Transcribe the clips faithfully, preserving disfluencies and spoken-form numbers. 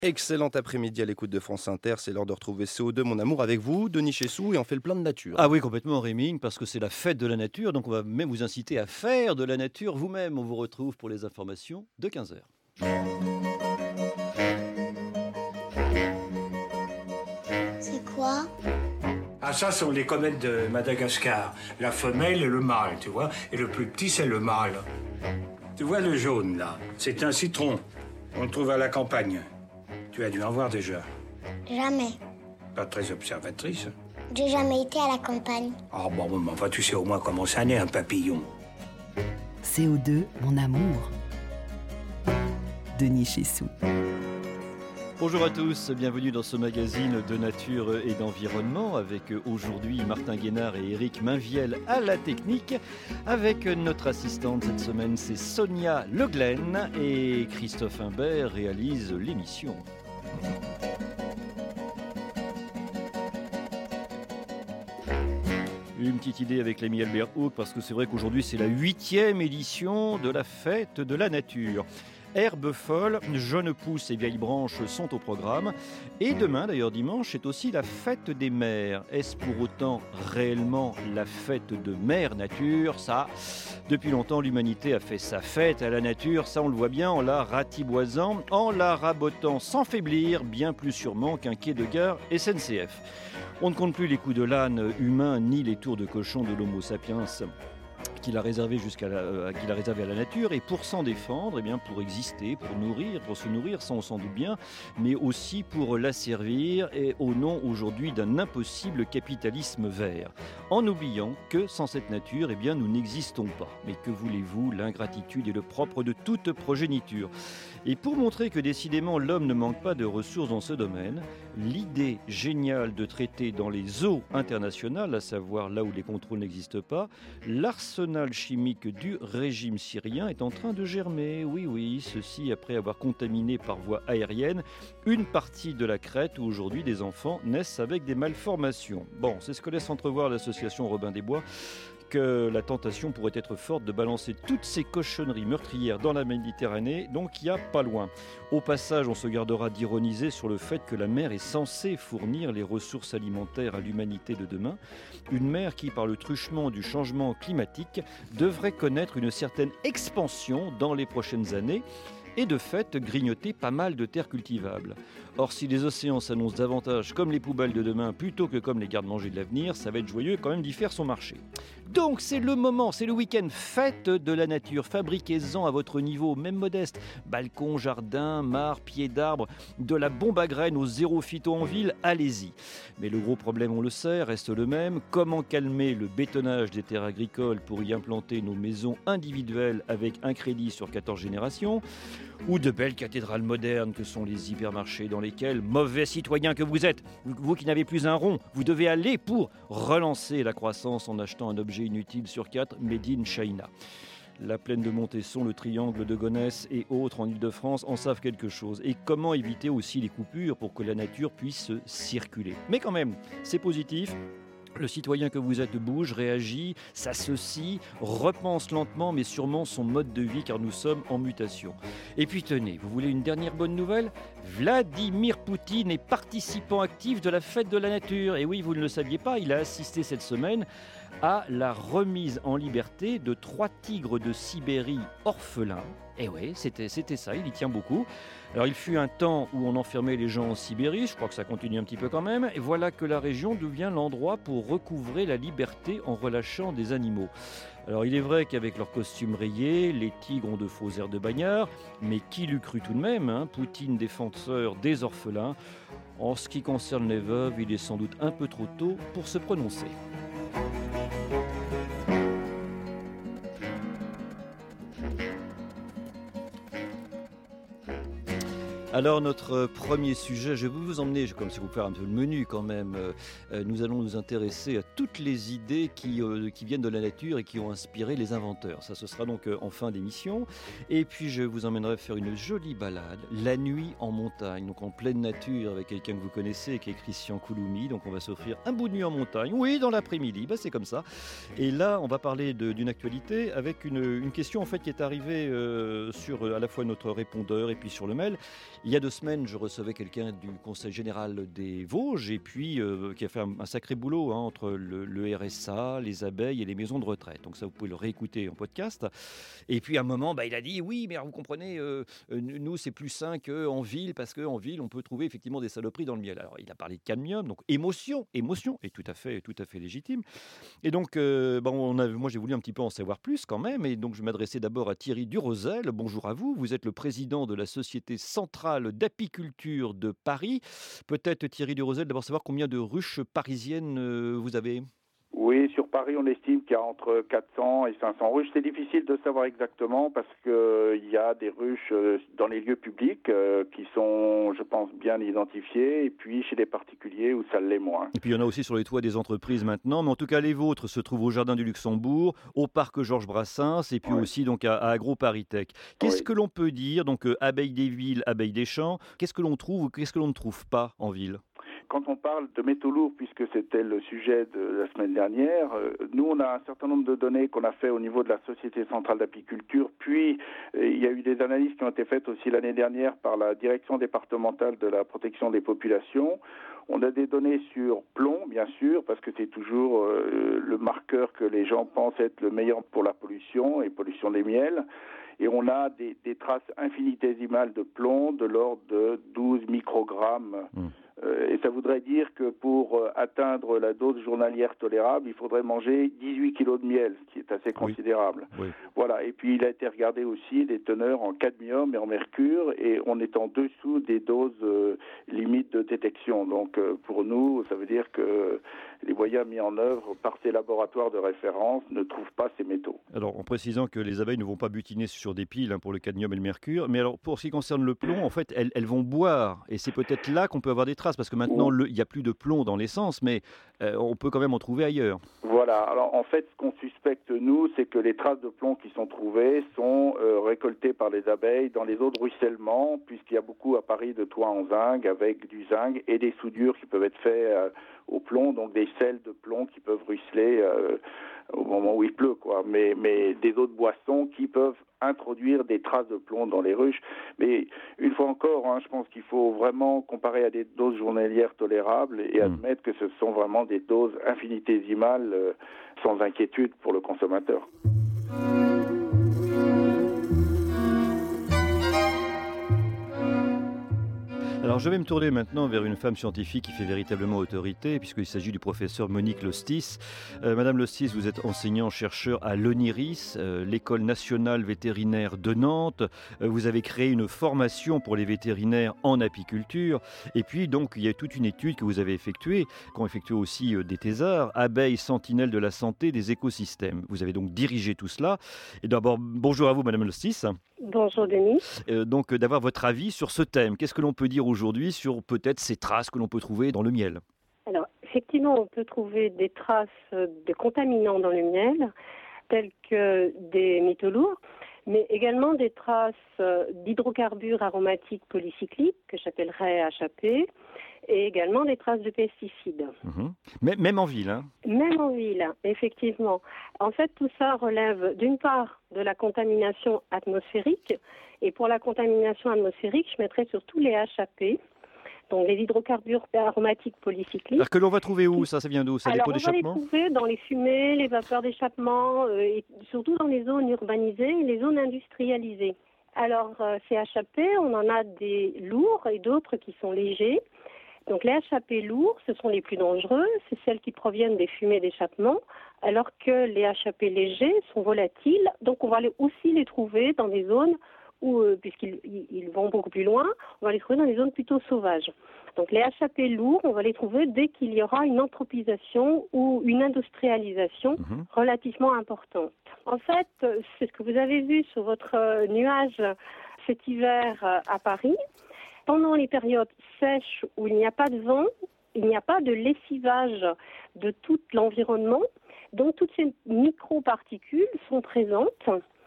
Excellent après-midi à l'écoute de France Inter, c'est l'heure de retrouver C O deux, mon amour, avec vous, Denis Chessou, et on fait le plein de nature. Ah oui, complètement, Rémi, parce que c'est la fête de la nature, donc on va même vous inciter à faire de la nature vous-même. On vous retrouve pour les informations de quinze heures. C'est quoi? Ah, ça, ce sont les comètes de Madagascar. La femelle et le mâle, tu vois. Et le plus petit, c'est le mâle. Tu vois le jaune, là? C'est un citron. On le trouve à la campagne. Tu as dû en voir déjà. Jamais. Pas très observatrice. J'ai jamais été à la campagne. Ah bon, bon, enfin, tu sais au moins comment ça naît, un papillon. C O deux, mon amour. Denis Chessou. Bonjour à tous, bienvenue dans ce magazine de nature et d'environnement avec aujourd'hui Martin Guénard et Éric Mainviel à la technique. Avec notre assistante cette semaine, c'est Sonia Le Glen et Christophe Imbert réalise l'émission. Une petite idée avec l'ami Albert Hauck, parce que c'est vrai qu'aujourd'hui c'est la huitième édition de la fête de la nature. Herbes folles, jeunes pousses et vieilles branches sont au programme. Et demain, d'ailleurs dimanche, c'est aussi la fête des mers. Est-ce pour autant réellement la fête de mère nature? Ça, depuis longtemps, l'humanité a fait sa fête à la nature. Ça, on le voit bien en la ratiboisant, en la rabotant sans faiblir, bien plus sûrement qu'un quai de gare S N C F. On ne compte plus les coups de l'âne humain ni les tours de cochon de l'Homo sapiens qu'il a réservé jusqu'à la, euh, qu'il a réservé à la nature, et pour s'en défendre, eh bien pour exister, pour nourrir, pour se nourrir, ça on s'en doute bien, mais aussi pour la servir, et au nom aujourd'hui d'un impossible capitalisme vert, en oubliant que sans cette nature, eh bien nous n'existons pas. Mais que voulez-vous, l'ingratitude est le propre de toute progéniture. Et pour montrer que décidément l'homme ne manque pas de ressources dans ce domaine, l'idée géniale de traiter dans les eaux internationales, à savoir là où les contrôles n'existent pas, l'arsenal chimique du régime syrien est en train de germer. Oui, oui, ceci après avoir contaminé par voie aérienne une partie de la Crète où aujourd'hui des enfants naissent avec des malformations. Bon, c'est ce que laisse entrevoir l'association Robin des Bois, que la tentation pourrait être forte de balancer toutes ces cochonneries meurtrières dans la Méditerranée, donc il n'y a pas loin. Au passage, on se gardera d'ironiser sur le fait que la mer est censée fournir les ressources alimentaires à l'humanité de demain. Une mer qui, par le truchement du changement climatique, devrait connaître une certaine expansion dans les prochaines années, et de fait grignoter pas mal de terres cultivables. Or, si les océans s'annoncent davantage comme les poubelles de demain plutôt que comme les gardes-manger de l'avenir, ça va être joyeux quand même d'y faire son marché. Donc c'est le moment, c'est le week-end fête de la nature. Fabriquez-en à votre niveau, même modeste. Balcon, jardin, mares, pieds d'arbres, de la bombe à graines au zéro phyto en ville, allez-y. Mais le gros problème, on le sait, reste le même. Comment calmer le bétonnage des terres agricoles pour y implanter nos maisons individuelles avec un crédit sur quatorze générations? Ou de belles cathédrales modernes que sont les hypermarchés dans lesquels, mauvais citoyens que vous êtes, vous qui n'avez plus un rond, vous devez aller pour relancer la croissance en achetant un objet inutile sur quatre made in China. La plaine de Montesson, le triangle de Gonesse et autres en Ile-de-France en savent quelque chose. Et comment éviter aussi les coupures pour que la nature puisse circuler. Mais quand même, c'est positif. Le citoyen que vous êtes bouge, réagit, s'associe, repense lentement mais sûrement son mode de vie car nous sommes en mutation. Et puis tenez, vous voulez une dernière bonne nouvelle? Vladimir Poutine est participant actif de la fête de la nature. Et oui, vous ne le saviez pas, il a assisté cette semaine à la remise en liberté de trois tigres de Sibérie orphelins. Et oui, c'était, c'était ça, il y tient beaucoup. Alors il fut un temps où on enfermait les gens en Sibérie, je crois que ça continue un petit peu quand même, et voilà que la région devient l'endroit pour recouvrer la liberté en relâchant des animaux. Alors il est vrai qu'avec leurs costumes rayés, les tigres ont de faux airs de bagnards, mais qui l'eût cru tout de même, hein, Poutine défenseur des orphelins. En ce qui concerne les veuves, il est sans doute un peu trop tôt pour se prononcer. Alors notre premier sujet, je vais vous emmener, comme si vous faire un peu le menu quand même, euh, nous allons nous intéresser à toutes les idées qui, euh, qui viennent de la nature et qui ont inspiré les inventeurs. Ça, ce sera donc euh, en fin d'émission. Et puis, je vous emmènerai faire une jolie balade, la nuit en montagne, donc en pleine nature, avec quelqu'un que vous connaissez, qui est Christian Couloumi. Donc, on va s'offrir un bout de nuit en montagne, oui, dans l'après-midi, bah, c'est comme ça. Et là, on va parler de, d'une actualité avec une, une question en fait qui est arrivée euh, sur à la fois notre répondeur et puis sur le mail. Il y a deux semaines, je recevais quelqu'un du Conseil général des Vosges et puis euh, qui a fait un, un sacré boulot hein, entre le, le R S A, les abeilles et les maisons de retraite. Donc ça, vous pouvez le réécouter en podcast. Et puis à un moment, bah, il a dit oui, mais alors, vous comprenez, euh, nous c'est plus sain qu'en ville parce qu'en ville on peut trouver effectivement des saloperies dans le miel. Alors il a parlé de cadmium, donc émotion, émotion, est tout à fait, tout à fait légitime. Et donc, euh, bon, on a, moi j'ai voulu un petit peu en savoir plus quand même. Et donc je m'adressais d'abord à Thierry Durosel. Bonjour à vous. Vous êtes le président de la Société centrale d'apiculture de Paris. Peut-être Thierry Durosel, d'abord savoir combien de ruches parisiennes euh, vous avez ? Oui, sur Paris, on estime qu'il y a entre quatre cents et cinq cents ruches. C'est difficile de savoir exactement parce qu'il euh, y a des ruches euh, dans les lieux publics euh, qui sont, je pense, bien identifiées et puis chez les particuliers où ça l'est moins. Et puis il y en a aussi sur les toits des entreprises maintenant, mais en tout cas les vôtres se trouvent au Jardin du Luxembourg, au Parc Georges Brassens et puis oui. aussi donc à, à AgroParisTech. Qu'est-ce oui. que l'on peut dire, donc euh, abeilles des villes, abeilles des champs, qu'est-ce que l'on trouve ou qu'est-ce que l'on ne trouve pas en ville ? Quand on parle de métaux lourds, puisque c'était le sujet de la semaine dernière, euh, nous, on a un certain nombre de données qu'on a fait au niveau de la Société centrale d'apiculture, puis euh, il y a eu des analyses qui ont été faites aussi l'année dernière par la Direction départementale de la protection des populations. On a des données sur plomb, bien sûr, parce que c'est toujours euh, le marqueur que les gens pensent être le meilleur pour la pollution et pollution des miels. Et on a des, des traces infinitésimales de plomb de l'ordre de douze microgrammes. Mmh. Euh, et ça voudrait dire que pour euh, atteindre la dose journalière tolérable, il faudrait manger dix-huit kilos de miel, ce qui est assez considérable. Oui. Oui. Voilà. Et puis il a été regardé aussi les teneurs en cadmium et en mercure, et on est en dessous des doses euh, limites de détection. Donc euh, pour nous, ça veut dire que les moyens mis en œuvre par ces laboratoires de référence ne trouvent pas ces métaux. Alors en précisant que les abeilles ne vont pas butiner sur des piles hein, pour le cadmium et le mercure, mais alors pour ce qui concerne le plomb, en fait, elles, elles vont boire, et c'est peut-être là qu'on peut avoir des traces, parce que maintenant, le, il n'y a plus de plomb dans l'essence, mais euh, on peut quand même en trouver ailleurs. Voilà. Alors en fait, ce qu'on suspecte, nous, c'est que les traces de plomb qui sont trouvées sont euh, récoltées par les abeilles dans les eaux de ruissellement, puisqu'il y a beaucoup à Paris de toits en zinc, avec du zinc, et des soudures qui peuvent être faites euh, au plomb, donc des sels de plomb qui peuvent ruisseler euh, au moment où il pleut, quoi. Mais, mais des eaux de boisson qui peuvent introduire des traces de plomb dans les ruches. Mais une fois encore, hein, je pense qu'il faut vraiment comparer à des doses journalières tolérables et mmh. admettre que ce sont vraiment des doses infinitésimales euh, sans inquiétude pour le consommateur. Alors je vais me tourner maintenant vers une femme scientifique qui fait véritablement autorité, puisqu'il s'agit du professeur Monique Lostis. Euh, Madame Lostis, vous êtes enseignant-chercheur à l'ONIRIS, euh, l'École nationale vétérinaire de Nantes. Euh, vous avez créé une formation pour les vétérinaires en apiculture. Et puis donc il y a toute une étude que vous avez effectuée, qu'ont effectué aussi euh, des thésards, abeilles sentinelles de la santé des écosystèmes. Vous avez donc dirigé tout cela. Et d'abord, bonjour à vous Madame Lostis. Bonjour Denis. Euh, donc d'avoir votre avis sur ce thème. Qu'est-ce que l'on peut dire aujourd'hui sur peut-être ces traces que l'on peut trouver dans le miel ? Alors effectivement, on peut trouver des traces de contaminants dans le miel, tels que des métaux lourds, mais également des traces d'hydrocarbures aromatiques polycycliques, que j'appellerais H A P, et également des traces de pesticides. Mmh. Même en ville, hein ? Même en ville, effectivement. En fait, tout ça relève d'une part de la contamination atmosphérique, et pour la contamination atmosphérique, je mettrais surtout les H A P, donc les hydrocarbures aromatiques polycycliques. Alors que l'on va trouver où ça Ça vient d'où? Ça, Alors, dépôt d'échappement? On va les trouver dans les fumées, les vapeurs d'échappement, euh, et surtout dans les zones urbanisées et les zones industrialisées. Alors, euh, ces H A P, on en a des lourds et d'autres qui sont légers. Donc les H A P lourds, ce sont les plus dangereux, c'est celles qui proviennent des fumées d'échappement, alors que les H A P légers sont volatiles, donc on va les, aussi les trouver dans des zones où, euh, puisqu'ils ils vont beaucoup plus loin, on va les trouver dans des zones plutôt sauvages. Donc les H A P lourds, on va les trouver dès qu'il y aura une anthropisation ou une industrialisation mmh. relativement importante. En fait, c'est ce que vous avez vu sur votre nuage cet hiver à Paris. Pendant les périodes sèches où il n'y a pas de vent, il n'y a pas de lessivage de tout l'environnement, donc toutes ces microparticules sont présentes,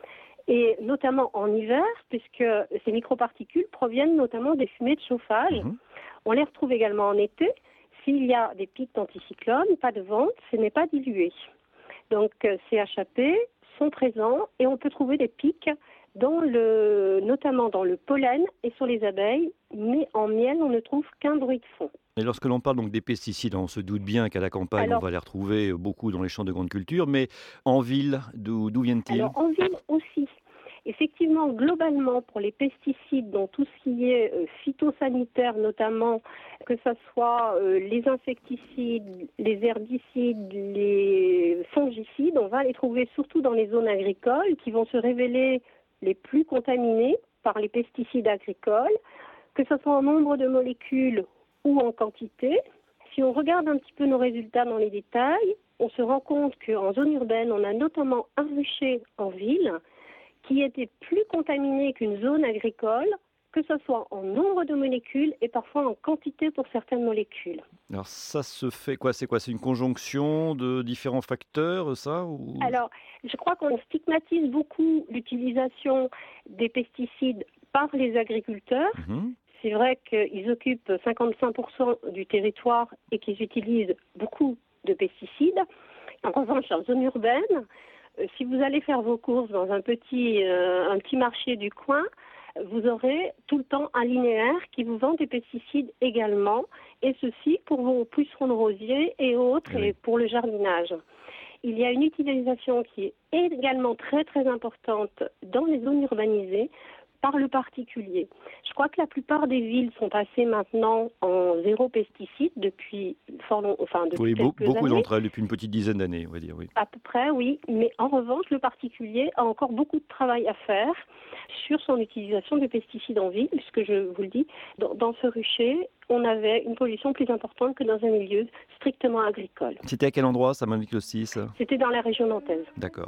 et notamment en hiver, puisque ces microparticules proviennent notamment des fumées de chauffage. Mmh. On les retrouve également en été. S'il y a des pics d'anticyclone, pas de vent, ce n'est pas dilué. Donc ces H A P sont présents et on peut trouver des pics dans le, notamment dans le pollen et sur les abeilles, mais en miel, on ne trouve qu'un bruit de fond. Et lorsque l'on parle donc des pesticides, on se doute bien qu'à la campagne, Alors, on va les retrouver beaucoup dans les champs de grande culture, mais en ville, d'où, d'où viennent-ils ? Alors, en ville aussi. Effectivement, globalement, pour les pesticides, dans tout ce qui est euh, phytosanitaire notamment, que ce soit euh, les insecticides, les herbicides, les fongicides, on va les trouver surtout dans les zones agricoles qui vont se révéler les plus contaminées par les pesticides agricoles, que ce soit en nombre de molécules ou en quantité. Si on regarde un petit peu nos résultats dans les détails, on se rend compte qu'en zone urbaine, on a notamment un rucher en ville qui était plus contaminé qu'une zone agricole, que ce soit en nombre de molécules et parfois en quantité pour certaines molécules. Alors ça se fait quoi ? C'est quoi ? C'est une conjonction de différents facteurs, ça ou... Alors, je crois qu'on stigmatise beaucoup l'utilisation des pesticides par les agriculteurs. Mmh. C'est vrai qu'ils occupent cinquante-cinq pour cent du territoire et qu'ils utilisent beaucoup de pesticides. En revanche, en zone urbaine, si vous allez faire vos courses dans un petit, euh, un petit marché du coin, vous aurez tout le temps un linéaire qui vous vend des pesticides également, et ceci pour vos pucerons de rosier et autres, oui. Et pour le jardinage. Il y a une utilisation qui est également très très importante dans les zones urbanisées par le particulier. Je crois que la plupart des villes sont passées maintenant en zéro pesticide depuis fort long, enfin depuis oui, quelques beaucoup années. d'entre elles depuis une petite dizaine d'années, on va dire, oui. À peu près, oui. Mais en revanche, le particulier a encore beaucoup de travail à faire sur son utilisation de pesticides en ville, puisque je vous le dis, dans, dans ce rucher, on avait une pollution plus importante que dans un milieu strictement agricole. C'était à quel endroit, ça m'indique le six ? C'était dans la région nantaise. D'accord.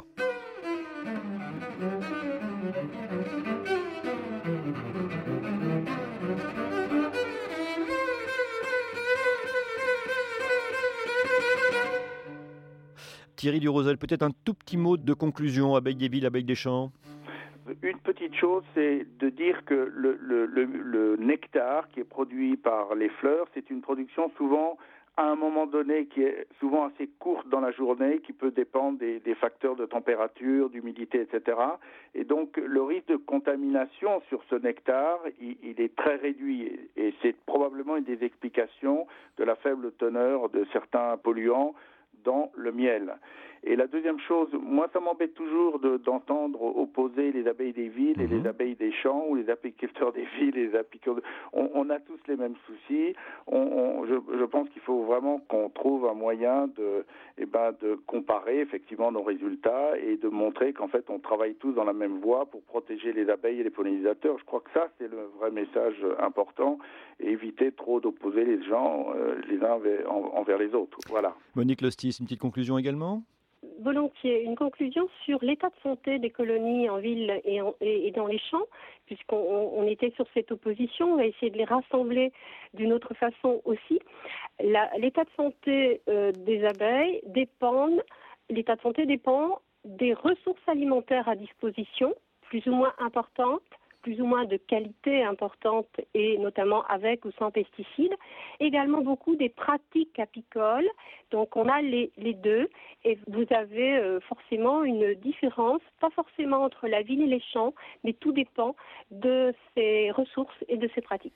Thierry Durosel, peut-être un tout petit mot de conclusion, Abeilles des Villes, Abeilles des Champs. Une petite chose, c'est de dire que le, le, le, le nectar qui est produit par les fleurs, c'est une production souvent à un moment donné qui est souvent assez courte dans la journée, qui peut dépendre des, des facteurs de température, d'humidité, et cetera. Et donc le risque de contamination sur ce nectar, il, il est très réduit. Et c'est probablement une des explications de la faible teneur de certains polluants dans le miel. Et la deuxième chose, moi ça m'embête toujours de, d'entendre opposer les abeilles des villes et mmh. les abeilles des champs, ou les apiculteurs des villes et les apiculteurs... On, on a tous les mêmes soucis. On, on, je, je pense qu'il faut vraiment qu'on trouve un moyen de, eh ben, de comparer effectivement nos résultats et de montrer qu'en fait on travaille tous dans la même voie pour protéger les abeilles et les pollinisateurs. Je crois que ça c'est le vrai message important, et éviter trop d'opposer les gens euh, les uns envers, envers les autres. Voilà. Monique Lostis, une petite conclusion également ? Volontiers. Une conclusion sur l'état de santé des colonies en ville et, en, et, et dans les champs, puisqu'on on était sur cette opposition, on va essayer de les rassembler d'une autre façon aussi. La, l'état de santé euh, des abeilles dépend, l'état de santé dépend des ressources alimentaires à disposition, plus ou moins importantes, plus ou moins de qualité importante, et notamment avec ou sans pesticides. Également beaucoup des pratiques apicoles. Donc on a les, les deux, et vous avez euh, forcément une différence, pas forcément entre la ville et les champs, mais tout dépend de ces ressources et de ces pratiques.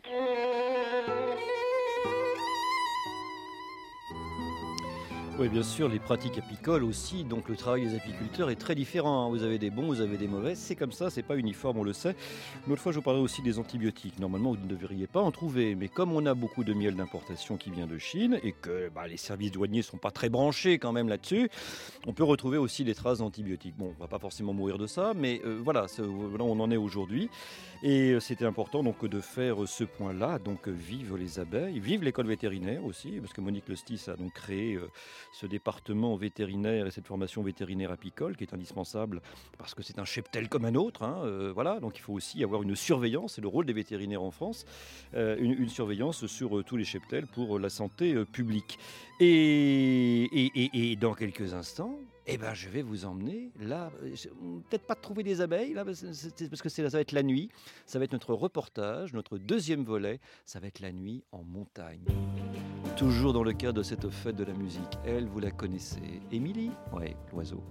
Oui, bien sûr, les pratiques apicoles aussi, donc le travail des apiculteurs est très différent. Vous avez des bons, vous avez des mauvais, c'est comme ça, c'est pas uniforme, on le sait. Une autre fois, je vous parlerai aussi des antibiotiques. Normalement, vous ne devriez pas en trouver, mais comme on a beaucoup de miel d'importation qui vient de Chine et que bah, les services douaniers sont pas très branchés quand même là-dessus, on peut retrouver aussi des traces d'antibiotiques. Bon, on va pas forcément mourir de ça, mais euh, voilà, là on en est aujourd'hui. Et c'était important donc de faire ce point-là. Donc vive les abeilles, vive l'école vétérinaire aussi, parce que Monique Lostis a donc créé euh, ce département vétérinaire et cette formation vétérinaire apicole qui est indispensable parce que c'est un cheptel comme un autre. Hein, euh, voilà, donc il faut aussi avoir une surveillance, c'est le rôle des vétérinaires en France, euh, une, une surveillance sur euh, tous les cheptels pour euh, la santé euh, publique. Et, et, et, et dans quelques instants, eh ben, je vais vous emmener là, peut-être pas de trouver des abeilles, là, parce que c'est, ça va être la nuit, ça va être notre reportage, notre deuxième volet, ça va être la nuit en montagne. Toujours dans le cadre de cette fête de la musique, elle, vous la connaissez, Émilie, ouais, l'oiseau.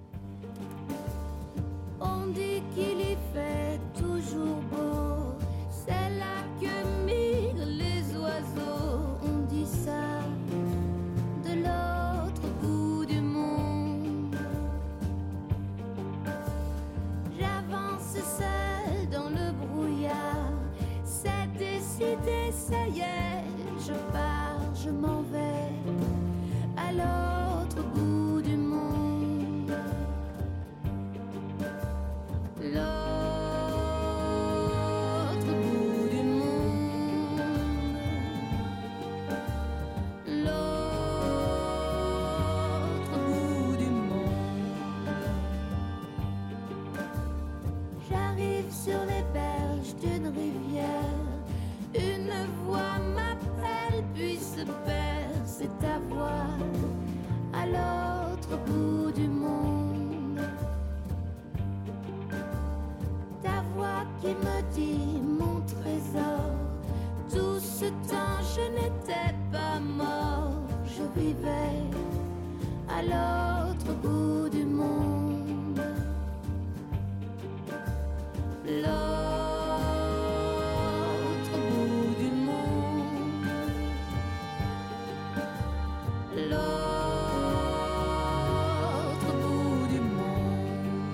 On dit qu'il y fait toujours beau, c'est là que migrent les oiseaux, on dit ça de l'autre bout du monde. J'avance seule dans le brouillard, c'est décidé, ça y est, je pars, je m'en vais à l'autre bout du monde. L'autre bout du monde. L'autre bout du monde. J'arrive sur les berges d'une rivière. Une voix m'appelle puis se perd. C'est ta voix à l'autre bout du monde. Ta voix qui me dit mon trésor. Tout ce temps je n'étais pas mort. Je vivais à l'autre bout du monde. L'autre bout du monde. L'autre bout du monde.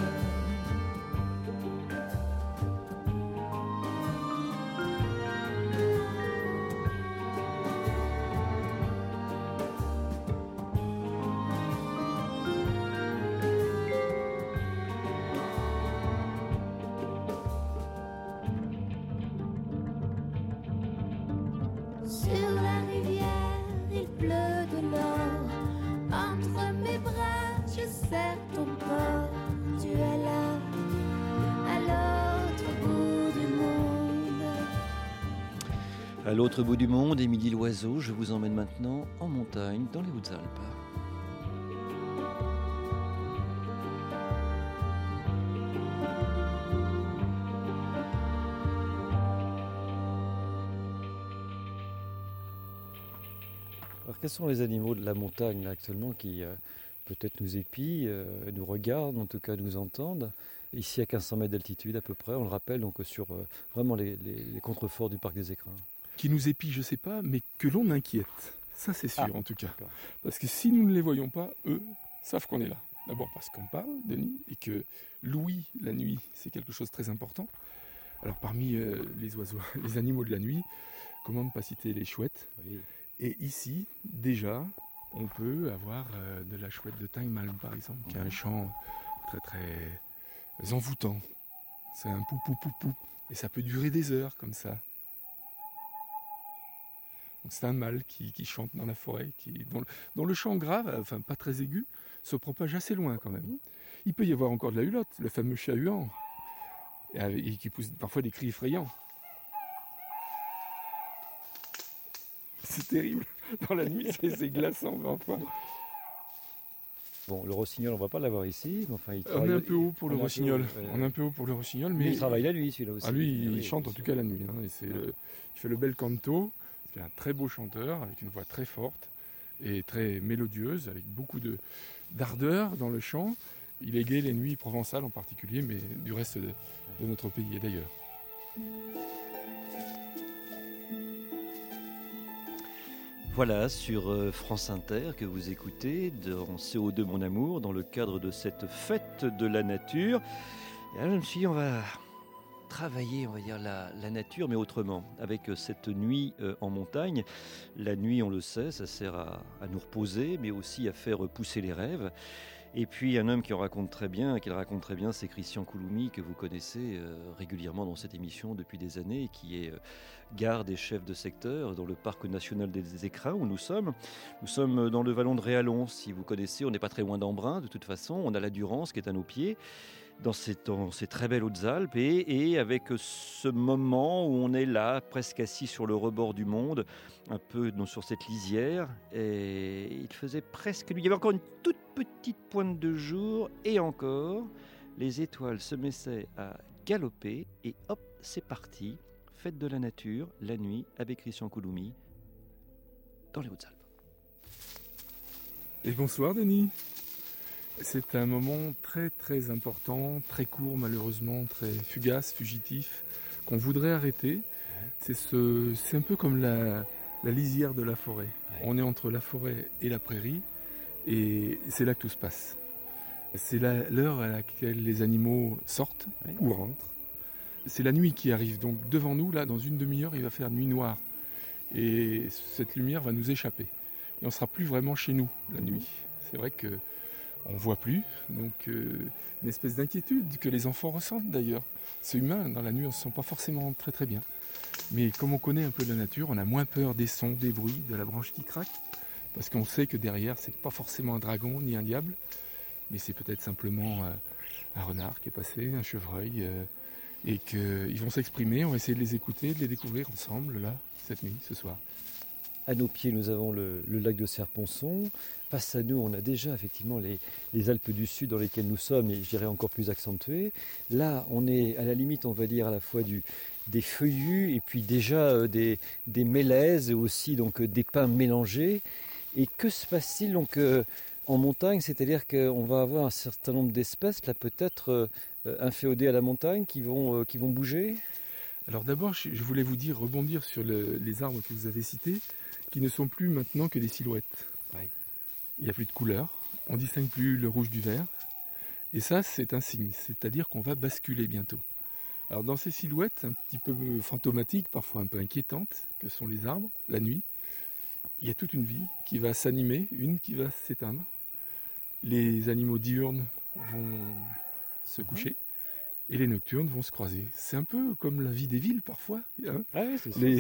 Sur la rivière, il pleut de l'or. Entre mes bras, je serre ton corps. Tu es là, à l'autre bout du monde. À l'autre bout du monde, Émilie Loiseau, je vous emmène maintenant en montagne, dans les Hautes-Alpes. Alors, quels sont les animaux de la montagne là, actuellement qui euh, peut-être nous épient, euh, nous regardent, en tout cas nous entendent, ici à quinze cents mètres d'altitude à peu près, on le rappelle, donc sur euh, vraiment les, les, les contreforts du parc des Écrins. Qui nous épient, je ne sais pas, mais que l'on inquiète. Ça c'est sûr Ah, en tout cas. d'accord. Parce que si nous ne les voyons pas, eux savent qu'on est là. D'abord parce qu'on parle de nuit et que l'ouïe, la nuit, c'est quelque chose de très important. Alors parmi euh, les oiseaux, les animaux de la nuit, comment ne pas citer les chouettes? Oui. Et ici, déjà, on peut avoir euh, de la chouette de Tangmalm, par exemple, qui a un chant très très envoûtant. C'est un pou pou pou pou. Et ça peut durer des heures comme ça. Donc c'est un mâle qui, qui chante dans la forêt, qui, dont, le, dont le chant grave, enfin pas très aigu, se propage assez loin quand même. Il peut y avoir encore de la hulotte, le fameux chat-huant, et, et qui pousse parfois des cris effrayants. C'est terrible. Dans la nuit, c'est, c'est glaçant parfois. Bon, le rossignol, on ne va pas l'avoir ici. Mais enfin, il On travaille... est un peu haut pour le on est un peu rossignol. haut, ouais. On est un peu haut pour le rossignol, mais Mais il travaille la nuit, celui-là aussi. Ah, lui, il Oui, chante en tout cas la nuit. Hein, et c'est le... Il fait le bel canto. C'est un très beau chanteur avec une voix très forte et très mélodieuse, avec beaucoup de d'ardeur dans le chant. Il est gai les nuits provençales en particulier, mais du reste de, de notre pays et d'ailleurs. Voilà, sur euh, France Inter que vous écoutez, dans C O deux Mon Amour, dans le cadre de cette fête de la nature. Et là, je me suis dit, on va travailler, on va dire, la, la nature, mais autrement, avec euh, cette nuit euh, en montagne. La nuit, on le sait, ça sert à, à nous reposer, mais aussi à faire pousser les rêves. Et puis un homme qui en raconte très bien, qui le raconte très bien, c'est Christian Couloumi, que vous connaissez euh, régulièrement dans cette émission depuis des années, et qui est euh, garde et chef de secteur dans le parc national des Écrins où nous sommes. Nous sommes dans le vallon de Réalon, si vous connaissez, on n'est pas très loin d'Embrun de toute façon, on a la Durance qui est à nos pieds. Dans ces, dans ces très belles Hautes-Alpes et, et avec ce moment où on est là, presque assis sur le rebord du monde, un peu non, sur cette lisière, et il faisait presque nuit. Il y avait encore une toute petite pointe de jour, et encore, les étoiles se mettaient à galoper, et hop, c'est parti, fête de la nature, la nuit, avec Christian Couloumi, dans les Hautes-Alpes. Et bonsoir Denis. C'est un moment très très important, très court malheureusement, très fugace, fugitif, qu'on voudrait arrêter. C'est, ce, c'est un peu comme la, la lisière de la forêt. On est entre la forêt et la prairie et c'est là que tout se passe. C'est la, l'heure à laquelle les animaux sortent ou rentrent. C'est la nuit qui arrive, donc devant nous, là, dans une demi-heure, il va faire nuit noire. Et cette lumière va nous échapper. Et on ne sera plus vraiment chez nous la nuit. C'est vrai que on ne voit plus, donc euh, une espèce d'inquiétude que les enfants ressentent d'ailleurs. C'est humain, dans la nuit on ne se sent pas forcément très très bien. Mais comme on connaît un peu la nature, on a moins peur des sons, des bruits, de la branche qui craque, parce qu'on sait que derrière c'est pas forcément un dragon ni un diable, mais c'est peut-être simplement euh, un renard qui est passé, un chevreuil, euh, et qu'ils vont s'exprimer, on va essayer de les écouter, de les découvrir ensemble là, cette nuit, ce soir. À nos pieds, nous avons le, le lac de Serponçon. Face à nous, on a déjà effectivement les, les Alpes du Sud dans lesquelles nous sommes, et je dirais encore plus accentuées. Là, on est à la limite, on va dire, à la fois du, des feuillus et puis déjà euh, des, des mélèzes et aussi donc, euh, des pins mélangés. Et que se passe-t-il donc, euh, en montagne? C'est-à-dire qu'on va avoir un certain nombre d'espèces, là peut-être euh, inféodées à la montagne, qui vont, euh, qui vont bouger. Alors d'abord, je voulais vous dire, rebondir sur le, les arbres que vous avez cités, qui ne sont plus maintenant que des silhouettes. Oui. Il n'y a plus de couleur, on ne distingue plus le rouge du vert. Et ça, c'est un signe, c'est-à-dire qu'on va basculer bientôt. Alors dans ces silhouettes, un petit peu fantomatiques, parfois un peu inquiétantes, que sont les arbres, la nuit, il y a toute une vie qui va s'animer, une qui va s'éteindre. Les animaux diurnes vont se coucher. Et les nocturnes vont se croiser. C'est un peu comme la vie des villes parfois. Hein. Ah oui, c'est les,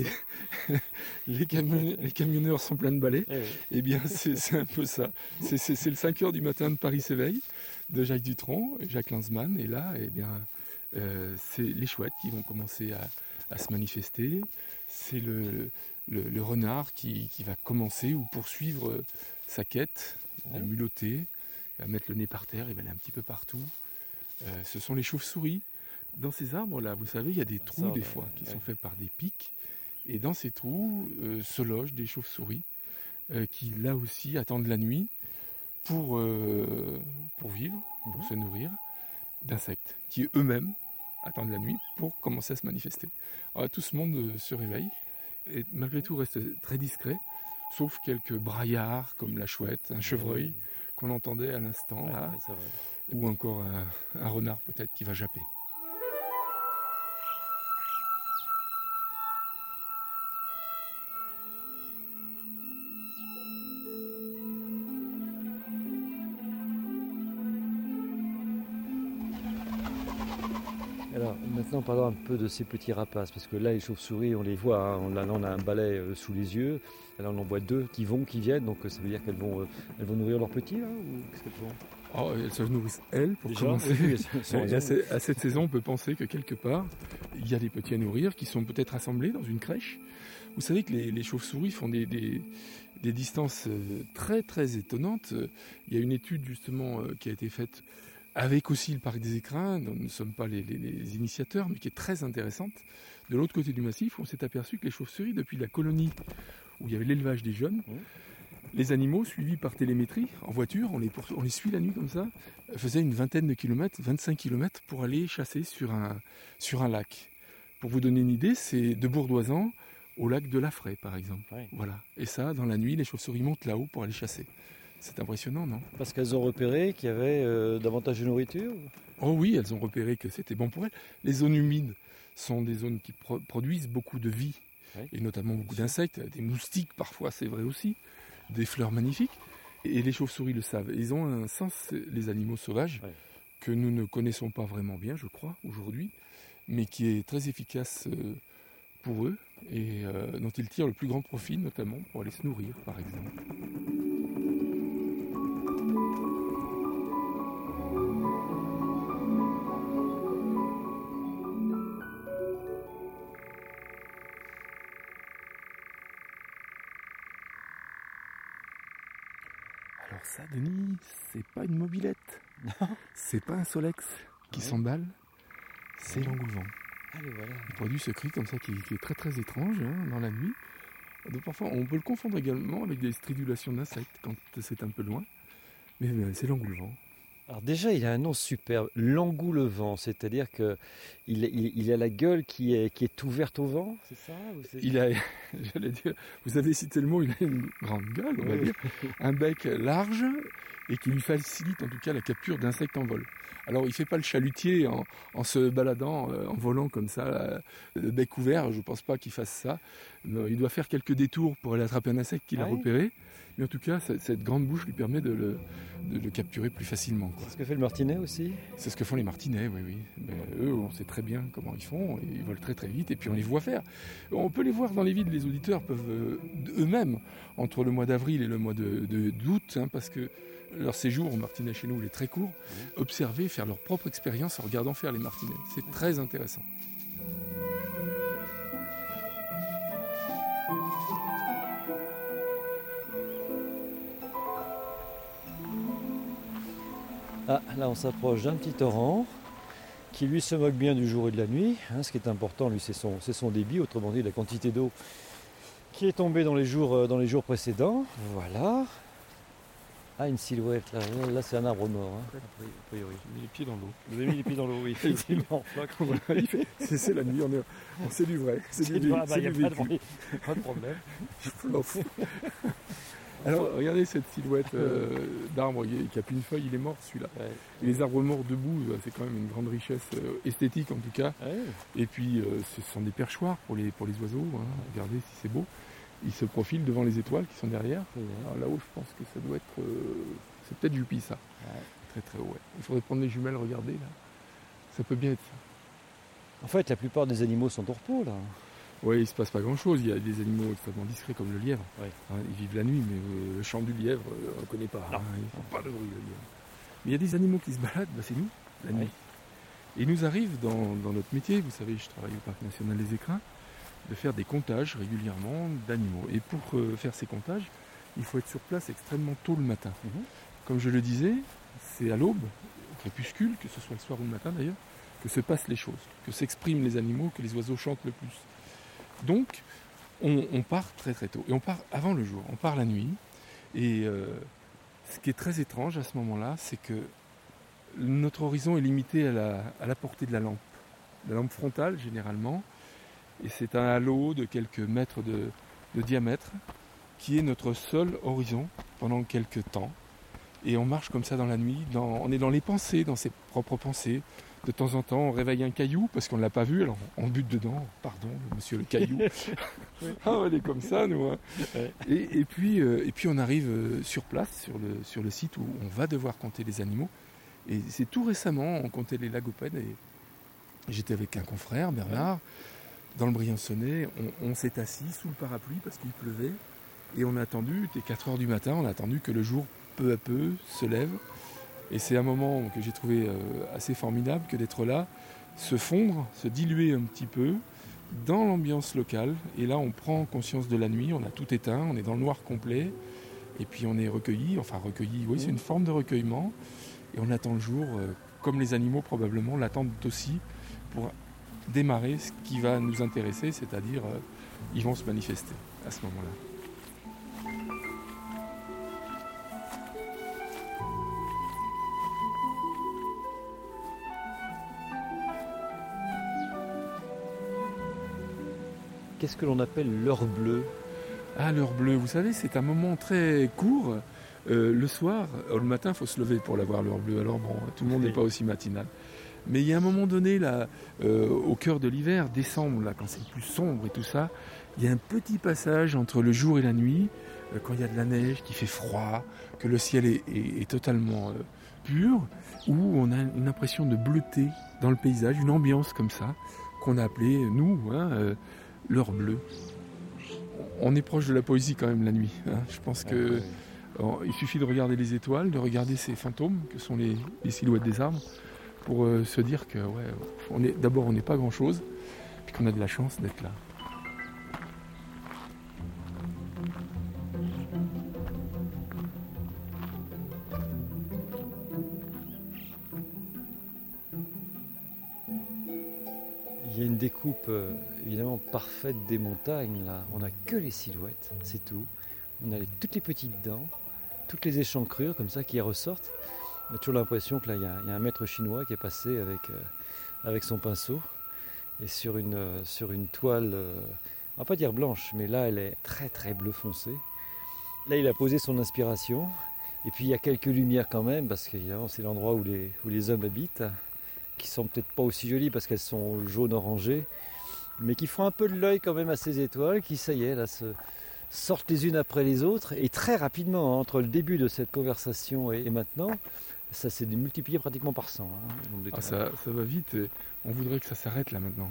les, camion, les camionneurs sont pleins de balais. Eh oui. Eh bien, c'est, c'est un peu ça. C'est, c'est, c'est le cinq heures du matin de Paris s'éveille, de Jacques Dutronc, Jacques Lanzmann. Et là, eh bien, euh, c'est les chouettes qui vont commencer à, à se manifester. C'est le, le, le renard qui, qui va commencer ou poursuivre sa quête, de mulotter, il va mettre le nez par terre, il va aller un petit peu partout. Euh, ce sont les chauves-souris. Dans ces arbres-là, vous savez, il y a des trous Ça, des bah, fois qui ouais. sont faits par des pics. Et dans ces trous euh, se logent des chauves-souris euh, qui, là aussi, attendent la nuit pour, euh, pour vivre, pour Mhm. se nourrir d'insectes qui eux-mêmes attendent la nuit pour commencer à se manifester. Alors, tout ce monde euh, se réveille et malgré tout reste très discret, sauf quelques braillards comme la chouette, un chevreuil qu'on entendait à l'instant, là, Ouais, c'est vrai. ou encore un, un renard peut-être qui va japper. Alors maintenant parlons un peu de ces petits rapaces, parce que là les chauves-souris on les voit, hein, on, là on a un balai euh, sous les yeux, là on en voit deux qui vont, qui viennent, donc euh, ça veut dire qu'elles vont, euh, elles vont nourrir leurs petits là, ou qu'est-ce qu'elles font? Oh, elles se nourrissent, elles, pour Déjà, commencer. oui, elles sont- Et à, ce- à cette saison, on peut penser que quelque part, il y a des petits à nourrir qui sont peut-être assemblés dans une crèche. Vous savez que les, les chauves-souris font des, des, des distances euh, très très étonnantes. Il y a une étude justement euh, qui a été faite avec aussi le parc des Écrins, dont nous ne sommes pas les, les- les initiateurs, mais qui est très intéressante. De l'autre côté du massif, on s'est aperçu que les chauves-souris, depuis la colonie où il y avait l'élevage des jeunes, les animaux suivis par télémétrie, en voiture, on les, poursu- on les suit la nuit comme ça, euh, faisaient une vingtaine de kilomètres, vingt-cinq kilomètres pour aller chasser sur un, sur un lac. Pour vous donner une idée, c'est de Bourdoisan au lac de Laffray, par exemple. Ouais. Voilà. Et ça, dans la nuit, les chauves-souris montent là-haut pour aller chasser. C'est impressionnant, non? Parce qu'elles ont repéré qu'il y avait euh, davantage de nourriture. Oh oui, elles ont repéré que c'était bon pour elles. Les zones humides sont des zones qui pro- produisent beaucoup de vie, Ouais. et notamment beaucoup d'insectes, des moustiques parfois, c'est vrai aussi, des fleurs magnifiques. Et les chauves-souris le savent. Ils ont un sens, les animaux sauvages, ouais. que nous ne connaissons pas vraiment bien, je crois, aujourd'hui, mais qui est très efficace pour eux et euh, dont ils tirent le plus grand profit, notamment pour aller se nourrir, par exemple. Alors ça, Denis, c'est pas une mobilette. Non. C'est pas un Solex qui ouais. s'emballe, c'est ouais. l'engoulevent. Allez, voilà. Il produit ce cri comme ça qui, qui est très très étrange hein, dans la nuit. Donc parfois on peut le confondre également avec des stridulations d'insectes quand c'est un peu loin. Mais, mais c'est l'engoulevent. Alors déjà, il a un nom superbe, l'engoulevent, c'est-à-dire qu'il il, il a la gueule qui est, qui est ouverte au vent, c'est ça ou c'est... Il a, j'allais dire, vous avez cité le mot, il a une grande gueule, on va dire, un bec large et qui lui facilite en tout cas la capture d'insectes en vol. Alors il ne fait pas le chalutier en, en se baladant, euh, en volant comme ça, euh, le bec ouvert, je ne pense pas qu'il fasse ça. Non, il doit faire quelques détours pour aller attraper un insecte qu'il ah a oui. repéré. Mais en tout cas, cette grande bouche lui permet de le, de le capturer plus facilement. Quoi. C'est ce que fait le martinet aussi ? C'est ce que font les martinets, oui, oui. Mais eux, on sait très bien comment ils font. Ils volent très très vite et puis on les voit faire. On peut les voir dans les villes, les auditeurs peuvent euh, eux-mêmes, entre le mois d'avril et le mois de, de, d'août, hein, parce que leur séjour au martinet chez nous il est très court, mmh. observer, faire leur propre expérience en regardant faire les martinets. C'est très intéressant. Ah, là on s'approche d'un petit torrent qui lui se moque bien du jour et de la nuit. Hein, ce qui est important, lui, c'est son, c'est son débit, autrement dit la quantité d'eau qui est tombée dans les jours, dans les jours précédents. Voilà. Ah, une silhouette, là, là c'est un arbre mort. Hein. A priori, j'ai mis les pieds dans l'eau. Vous avez mis les pieds dans l'eau, oui, effectivement. Voilà, il fait, c'est, c'est la nuit, on est, on, c'est du vrai. C'est, c'est du vrai, il n'y a pas de, pas de problème. Alors, regardez cette silhouette euh, d'arbre qui n'a plus une feuille, il est mort celui-là. Ouais. Et les arbres morts debout, c'est quand même une grande richesse euh, esthétique en tout cas. Ouais. Et puis, euh, ce sont des perchoirs pour les, pour les oiseaux. Hein. Regardez si c'est beau. Ils se profilent devant les étoiles qui sont derrière. Ouais. Alors, là-haut, je pense que ça doit être... Euh, c'est peut-être Jupy, ça. Ouais. Très très haut, ouais. Il faudrait prendre les jumelles, regardez là. Ça peut bien être ça. En fait, la plupart des animaux sont au repos, là. Oui, il ne se passe pas grand-chose. Il y a des animaux extrêmement discrets comme le lièvre. Ouais. Hein, ils vivent la nuit, mais euh, le chant du lièvre, euh, on ne connaît pas. Hein, ils ne font pas le bruit, le lièvre. Mais il y a des animaux qui se baladent, bah, c'est nous, la nuit. Ouais. Et il nous arrive dans, dans notre métier, vous savez, je travaille au Parc National des Écrins, de faire des comptages régulièrement d'animaux. Et pour euh, faire ces comptages, il faut être sur place extrêmement tôt le matin. Mm-hmm. Comme je le disais, c'est à l'aube, au crépuscule, que ce soit le soir ou le matin d'ailleurs, que se passent les choses, que s'expriment les animaux, que les oiseaux chantent le plus. Donc, on, on part très très tôt. Et on part avant le jour, on part la nuit. Et euh, ce qui est très étrange à ce moment-là, c'est que notre horizon est limité à la, à la portée de la lampe. La lampe frontale, généralement. Et c'est un halo de quelques mètres de, de diamètre qui est notre seul horizon pendant quelques temps. Et on marche comme ça dans la nuit. Dans, on est dans les pensées, dans ses propres pensées. De temps en temps, on réveille un caillou parce qu'on ne l'a pas vu, alors on bute dedans. Pardon, monsieur le caillou. Ah, on est comme ça, nous. Hein. Ouais. Et, et, puis, euh, et puis, on arrive euh, sur place, sur le, sur le site où on va devoir compter les animaux. Et c'est tout récemment, on comptait les lagopèdes. Et j'étais avec un confrère, Bernard, dans le Briançonnais. On, on s'est assis sous le parapluie parce qu'il pleuvait. Et on a attendu, dès quatre heures du matin, on a attendu que le jour, peu à peu, se lève. Et c'est un moment que j'ai trouvé assez formidable que d'être là, se fondre, se diluer un petit peu dans l'ambiance locale. Et là, on prend conscience de la nuit, on a tout éteint, on est dans le noir complet. Et puis on est recueilli, enfin recueilli, oui, c'est une forme de recueillement. Et on attend le jour, comme les animaux probablement l'attendent aussi, pour démarrer ce qui va nous intéresser, c'est-à-dire ils vont se manifester à ce moment-là. Qu'est-ce que l'on appelle l'heure bleue ? Ah, l'heure bleue, vous savez, c'est un moment très court. Euh, le soir, le matin, il faut se lever pour l'avoir, l'heure bleue. Alors bon, tout le monde n'est pas aussi matinal. Mais il y a un moment donné, là, euh, au cœur de l'hiver, décembre, là, quand c'est plus sombre et tout ça, il y a un petit passage entre le jour et la nuit, euh, quand il y a de la neige, qu'il fait froid, que le ciel est, est, est totalement euh, pur, où on a une impression de bleuté dans le paysage, une ambiance comme ça, qu'on a appelée, nous, hein, euh, l'heure bleue. On est proche de la poésie quand même la nuit. Hein. Je pense que alors, il suffit de regarder les étoiles, de regarder ces fantômes que sont les, les silhouettes des arbres, pour euh, se dire que ouais, on est, d'abord on n'est pas grand-chose, puis qu'on a de la chance d'être là. Il y a une découpe euh, évidemment parfaite des montagnes là. On n'a que les silhouettes, c'est tout. On a les, toutes les petites dents, toutes les échancrures comme ça qui ressortent. On a toujours l'impression que là il y, y a un maître chinois qui est passé avec, euh, avec son pinceau et sur une, euh, sur une toile, euh, on va pas dire blanche, mais là elle est très très bleu foncé. Là il a posé son inspiration et puis il y a quelques lumières quand même parce qu'évidemment c'est l'endroit où les, où les hommes habitent, qui sont peut-être pas aussi jolies parce qu'elles sont jaune orangées, mais qui font un peu de l'œil quand même à ces étoiles qui, ça y est, là, se sortent les unes après les autres. Et très rapidement, hein, entre le début de cette conversation et, et maintenant, ça s'est multiplié pratiquement par cent. Hein, ah, ça, ça va vite. Et on voudrait que ça s'arrête là maintenant.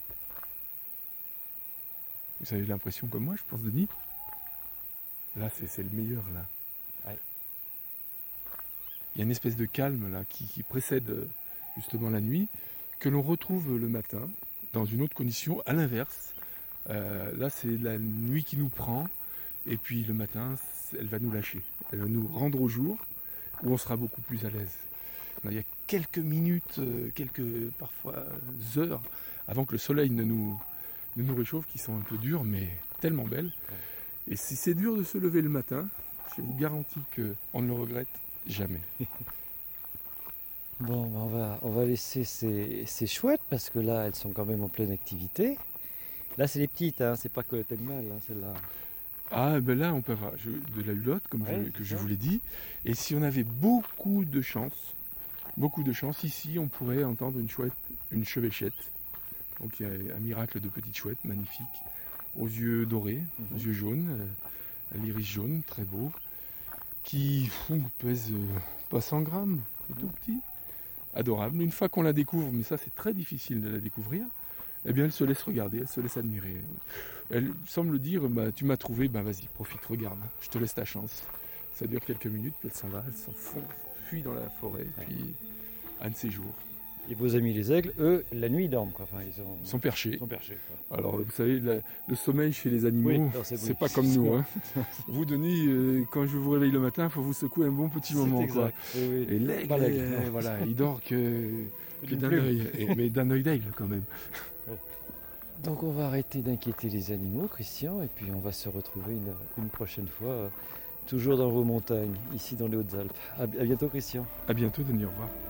Vous avez l'impression comme moi, je pense, Denis ? Là, c'est, c'est le meilleur, là. Ouais. Il y a une espèce de calme, là, qui, qui précède justement la nuit, que l'on retrouve le matin, dans une autre condition, à l'inverse. Euh, là, c'est la nuit qui nous prend, et puis le matin, elle va nous lâcher. Elle va nous rendre au jour, où on sera beaucoup plus à l'aise. Il y a quelques minutes, quelques parfois heures, avant que le soleil ne nous, ne nous réchauffe, qui sont un peu dures, mais tellement belles. Et si c'est dur de se lever le matin, je vous garantis qu'on ne le regrette jamais. Bon, on va, on va laisser ces, ces chouettes parce que là, elles sont quand même en pleine activité. Là, c'est les petites, hein, c'est pas que t'aimes mal, hein, celle-là. Ah, ben là, on peut avoir de la hulotte, comme ouais, je, que je vous l'ai dit. Et si on avait beaucoup de chance, beaucoup de chance, ici, on pourrait entendre une chouette, une chevêchette. Donc, il y a un miracle de petite chouette, magnifique, aux yeux dorés, mm-hmm. aux yeux jaunes, à l'iris jaune, très beau, qui fou, pèse euh, pas cent grammes, c'est tout petit. Adorable. Une fois qu'on la découvre, mais ça c'est très difficile de la découvrir, eh bien elle se laisse regarder, elle se laisse admirer. Elle semble dire, bah, tu m'as trouvé, bah, vas-y, profite, regarde, je te laisse ta chance. Ça dure quelques minutes, puis elle s'en va, elle s'enfuit dans la forêt, et puis un de ces jours. Et vos amis les aigles, eux, la nuit ils dorment, quoi. Enfin, ils sont, ils sont perchés. Ils sont perchés quoi. Alors vous savez, la, le sommeil chez les animaux, oui, alors c'est, c'est pas comme nous. Hein. Vous, Denis, euh, quand je vous réveille le matin, il faut vous secouer un bon petit c'est moment. Quoi. Oui, oui. Et l'aigle, euh, voilà, il dort que, que d'un œil, et, mais d'un œil d'aigle quand même. Oui. Donc on va arrêter d'inquiéter les animaux, Christian, et puis on va se retrouver une, une prochaine fois, euh, toujours dans vos montagnes, ici dans les Hautes-Alpes. À, à bientôt, Christian. À bientôt, Denis, au revoir.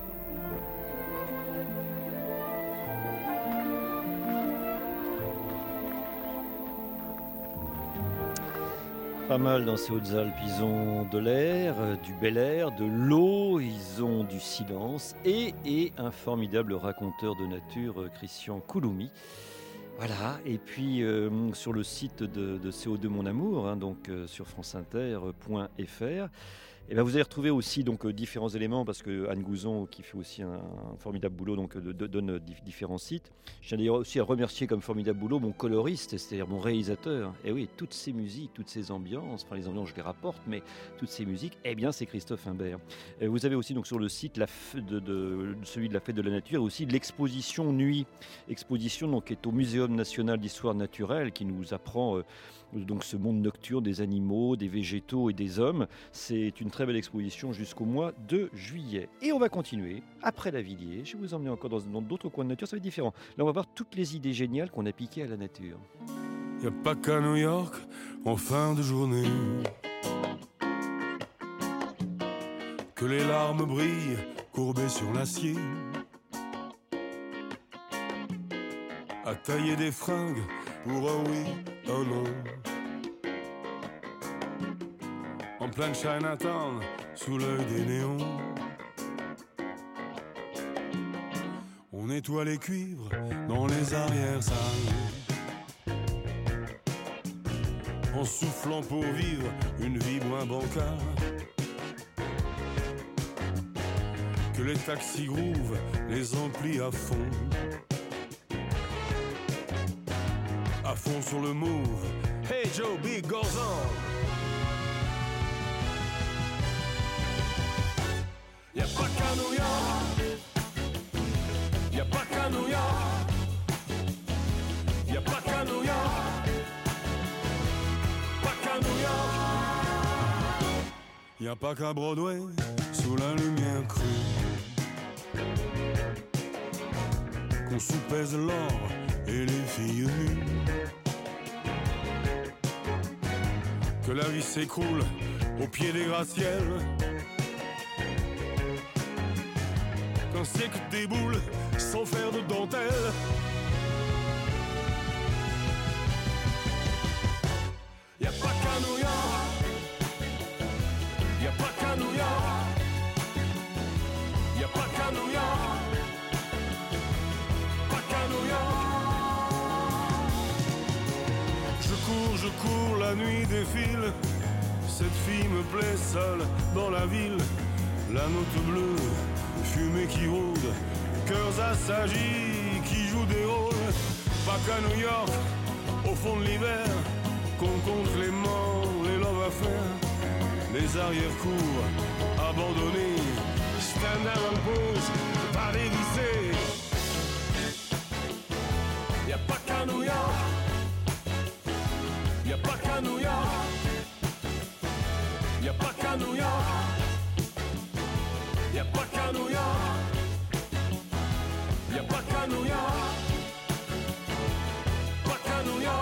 Pas mal dans ces Hautes-Alpes, ils ont de l'air, du bel air, de l'eau, ils ont du silence et, et un formidable raconteur de nature, Christian Couloumi. Voilà, et puis euh, sur le site de, de C O deux Mon Amour, hein, donc euh, sur franceinter point f r, et ben vous allez retrouver aussi donc euh, différents éléments parce que Anne Gouzon, qui fait aussi un, un formidable boulot, donc de, de, donne euh, différents sites. Je tiens d'ailleurs aussi à remercier comme formidable boulot mon coloriste, c'est-à-dire mon réalisateur. Et oui, toutes ces musiques, toutes ces ambiances, enfin les ambiances je les rapporte, mais toutes ces musiques, eh bien c'est Christophe Imbert. Et vous avez aussi donc sur le site la f- de, de, celui de la Fête de la Nature et aussi de l'exposition Nuit, exposition donc qui est au Muséum national d'histoire naturelle qui nous apprend euh, donc ce monde nocturne des animaux, des végétaux et des hommes. C'est une très belle exposition jusqu'au mois de juillet. Et on va continuer après la Villiers. Je vais vous emmener encore dans, dans d'autres coins de nature, ça va être différent. Là, on va voir toutes les idées géniales qu'on a piquées à la nature. Y a pas qu'à New York, en fin de journée, que les larmes brillent, courbées sur l'acier, à tailler des fringues pour un oui, un non. En plein Chinatown, sous l'œil des néons, on nettoie les cuivres dans les arrière-salles. en soufflant pour vivre une vie moins bancale. Que les taxis groove les amplis à fond, à fond sur le move. Hey Joe, big goes on. Y'a pas qu'à New York, y'a pas qu'à New York, y'a pas qu'à New York, pas qu'à New York. Y'a pas qu'à Broadway, sous la lumière crue, qu'on soupèse l'or et les filles nues. Que la vie s'écroule au pied des gratte-ciels, qu'un siècle déboule sans faire de dentelle. Y'a pas qu'à New York, y'a pas qu'à New York, y'a pas qu'à New York, pas qu'à New York. Je cours, je cours, la nuit défile, cette fille me plaît seule dans la ville. La note bleue, fumée qui rôde, cœurs assagis qui jouent des rôles. Pas qu'à New York, au fond de l'hiver, qu'on compte les morts, les love affaires, les arrière-cours abandonnés, stand down pose, pas dévissés. Y'a pas qu'à New York, y'a pas qu'à New York, y'a pas qu'à New York, y'a pas qu'à New York, y'a pas qu'à New York, pas qu'à New York.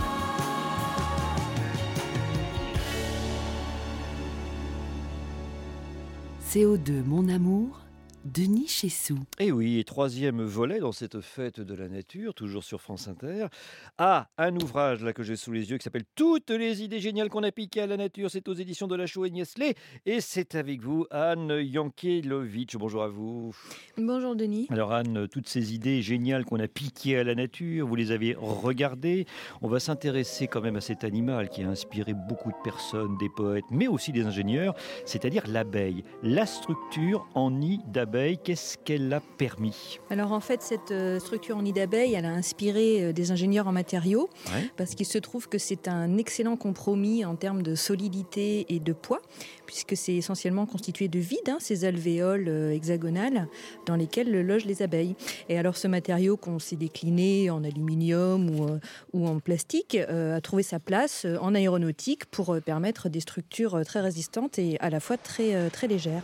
C O deux, mon amour, Denis Chessou. Et oui, et troisième volet dans cette fête de la nature, toujours sur France Inter. Ah, un ouvrage là que j'ai sous les yeux qui s'appelle « Toutes les idées géniales qu'on a piquées à la nature ». C'est aux éditions de Lachaud et Niestlé. Et c'est avec vous, Anne Yankelovitch. Bonjour à vous. Bonjour Denis. Alors Anne, toutes ces idées géniales qu'on a piquées à la nature, vous les avez regardées. On va s'intéresser quand même à cet animal qui a inspiré beaucoup de personnes, des poètes, mais aussi des ingénieurs, c'est-à-dire l'abeille. La structure en nid d'abeille. Qu'est-ce qu'elle a permis ? Alors en fait, cette structure en nid d'abeille, elle a inspiré des ingénieurs en matériaux, ouais. Parce qu'il se trouve que c'est un excellent compromis en termes de solidité et de poids, puisque c'est essentiellement constitué de vide, hein, ces alvéoles hexagonales dans lesquelles logent les abeilles. Et alors ce matériau qu'on s'est décliné en aluminium ou, euh, ou en plastique euh, a trouvé sa place en aéronautique pour permettre des structures très résistantes et à la fois très, euh, très légères.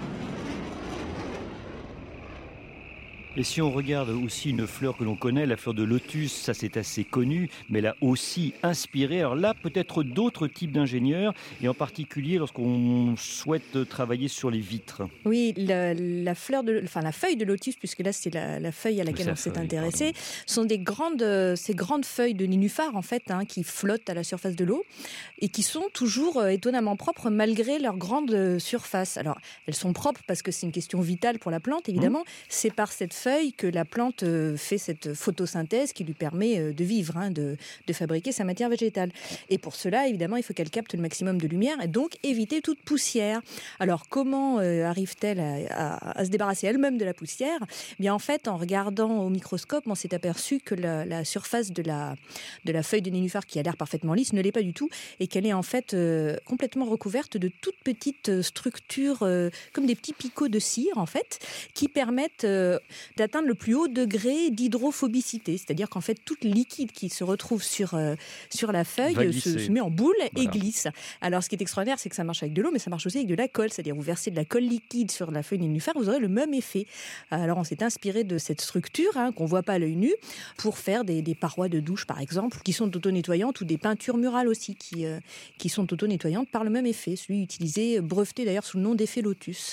Et si on regarde aussi une fleur que l'on connaît, la fleur de lotus, ça c'est assez connu, mais elle a aussi inspiré. Alors là, peut-être d'autres types d'ingénieurs, et en particulier lorsqu'on souhaite travailler sur les vitres. Oui, la, la, fleur de, enfin, la feuille de lotus, puisque là c'est la, la feuille à laquelle on s'est feuille, intéressé, pardon. Sont des grandes, ces grandes feuilles de nénuphar en fait, hein, qui flottent à la surface de l'eau et qui sont toujours euh, étonnamment propres malgré leur grande surface. Alors, elles sont propres parce que c'est une question vitale pour la plante, évidemment. Mmh. C'est par cette feuille que la plante fait cette photosynthèse qui lui permet de vivre, hein, de, de fabriquer sa matière végétale. Et pour cela, évidemment, il faut qu'elle capte le maximum de lumière et donc éviter toute poussière. Alors, comment euh, arrive-t-elle à, à, à se débarrasser elle-même de la poussière ? Eh bien, en fait, en regardant au microscope, on s'est aperçu que la, la surface de la, de la feuille de nénuphar, qui a l'air parfaitement lisse, ne l'est pas du tout et qu'elle est en fait euh, complètement recouverte de toutes petites structures, euh, comme des petits picots de cire, en fait, qui permettent euh, d'atteindre le plus haut degré d'hydrophobicité, c'est-à-dire qu'en fait tout le liquide qui se retrouve sur, euh, sur la feuille se, se met en boule voilà. et glisse. Alors ce qui est extraordinaire, c'est que ça marche avec de l'eau, mais ça marche aussi avec de la colle, c'est-à-dire vous versez de la colle liquide sur la feuille de nénuphar, vous aurez le même effet. Alors on s'est inspiré de cette structure, hein, qu'on ne voit pas à l'œil nu, pour faire des, des parois de douche par exemple, qui sont auto-nettoyantes, ou des peintures murales aussi, qui, euh, qui sont auto-nettoyantes par le même effet, celui utilisé, breveté d'ailleurs sous le nom d'effet lotus.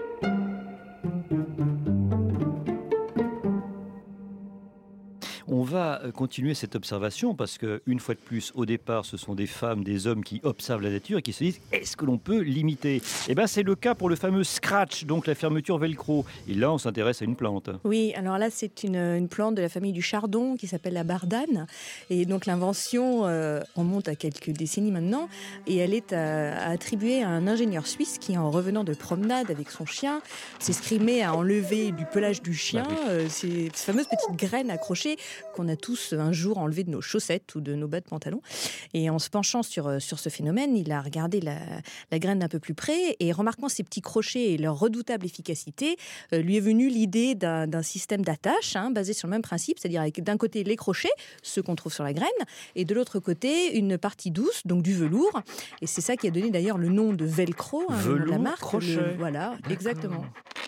On va continuer cette observation parce qu'une fois de plus, au départ, ce sont des femmes, des hommes qui observent la nature et qui se disent « est-ce que l'on peut l'imiter ?» Eh bien, c'est le cas pour le fameux Scratch, donc la fermeture velcro. Et là, on s'intéresse à une plante. Oui, alors là, c'est une, une plante de la famille du chardon qui s'appelle la bardane. Et donc, l'invention euh, remonte à quelques décennies maintenant. Et elle est à, à attribuer à un ingénieur suisse qui, en revenant de promenade avec son chien, s'escrimait à enlever du pelage du chien bah oui. euh, ces, ces fameuses petites graines accrochées qu'on a tous un jour enlevées de nos chaussettes ou de nos bas de pantalon. Et en se penchant sur, sur ce phénomène, il a regardé la, la graine d'un peu plus près et remarquant ces petits crochets et leur redoutable efficacité, euh, lui est venue l'idée d'un, d'un système d'attache hein, basé sur le même principe, c'est-à-dire avec d'un côté les crochets, ceux qu'on trouve sur la graine, et de l'autre côté une partie douce, donc du velours. Et c'est ça qui a donné d'ailleurs le nom de velcro, hein, velours, le nom de la marque. crochet. Le, voilà, D'accord. exactement.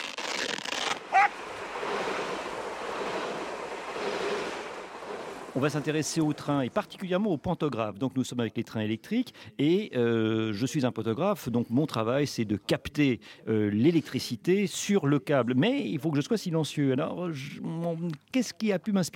On va s'intéresser aux trains et particulièrement aux pantographes. Donc nous sommes avec les trains électriques et euh, je suis un pantographe, donc mon travail c'est de capter euh, l'électricité sur le câble. Mais il faut que je sois silencieux. Alors je, mon, qu'est-ce qui a pu m'inspirer ?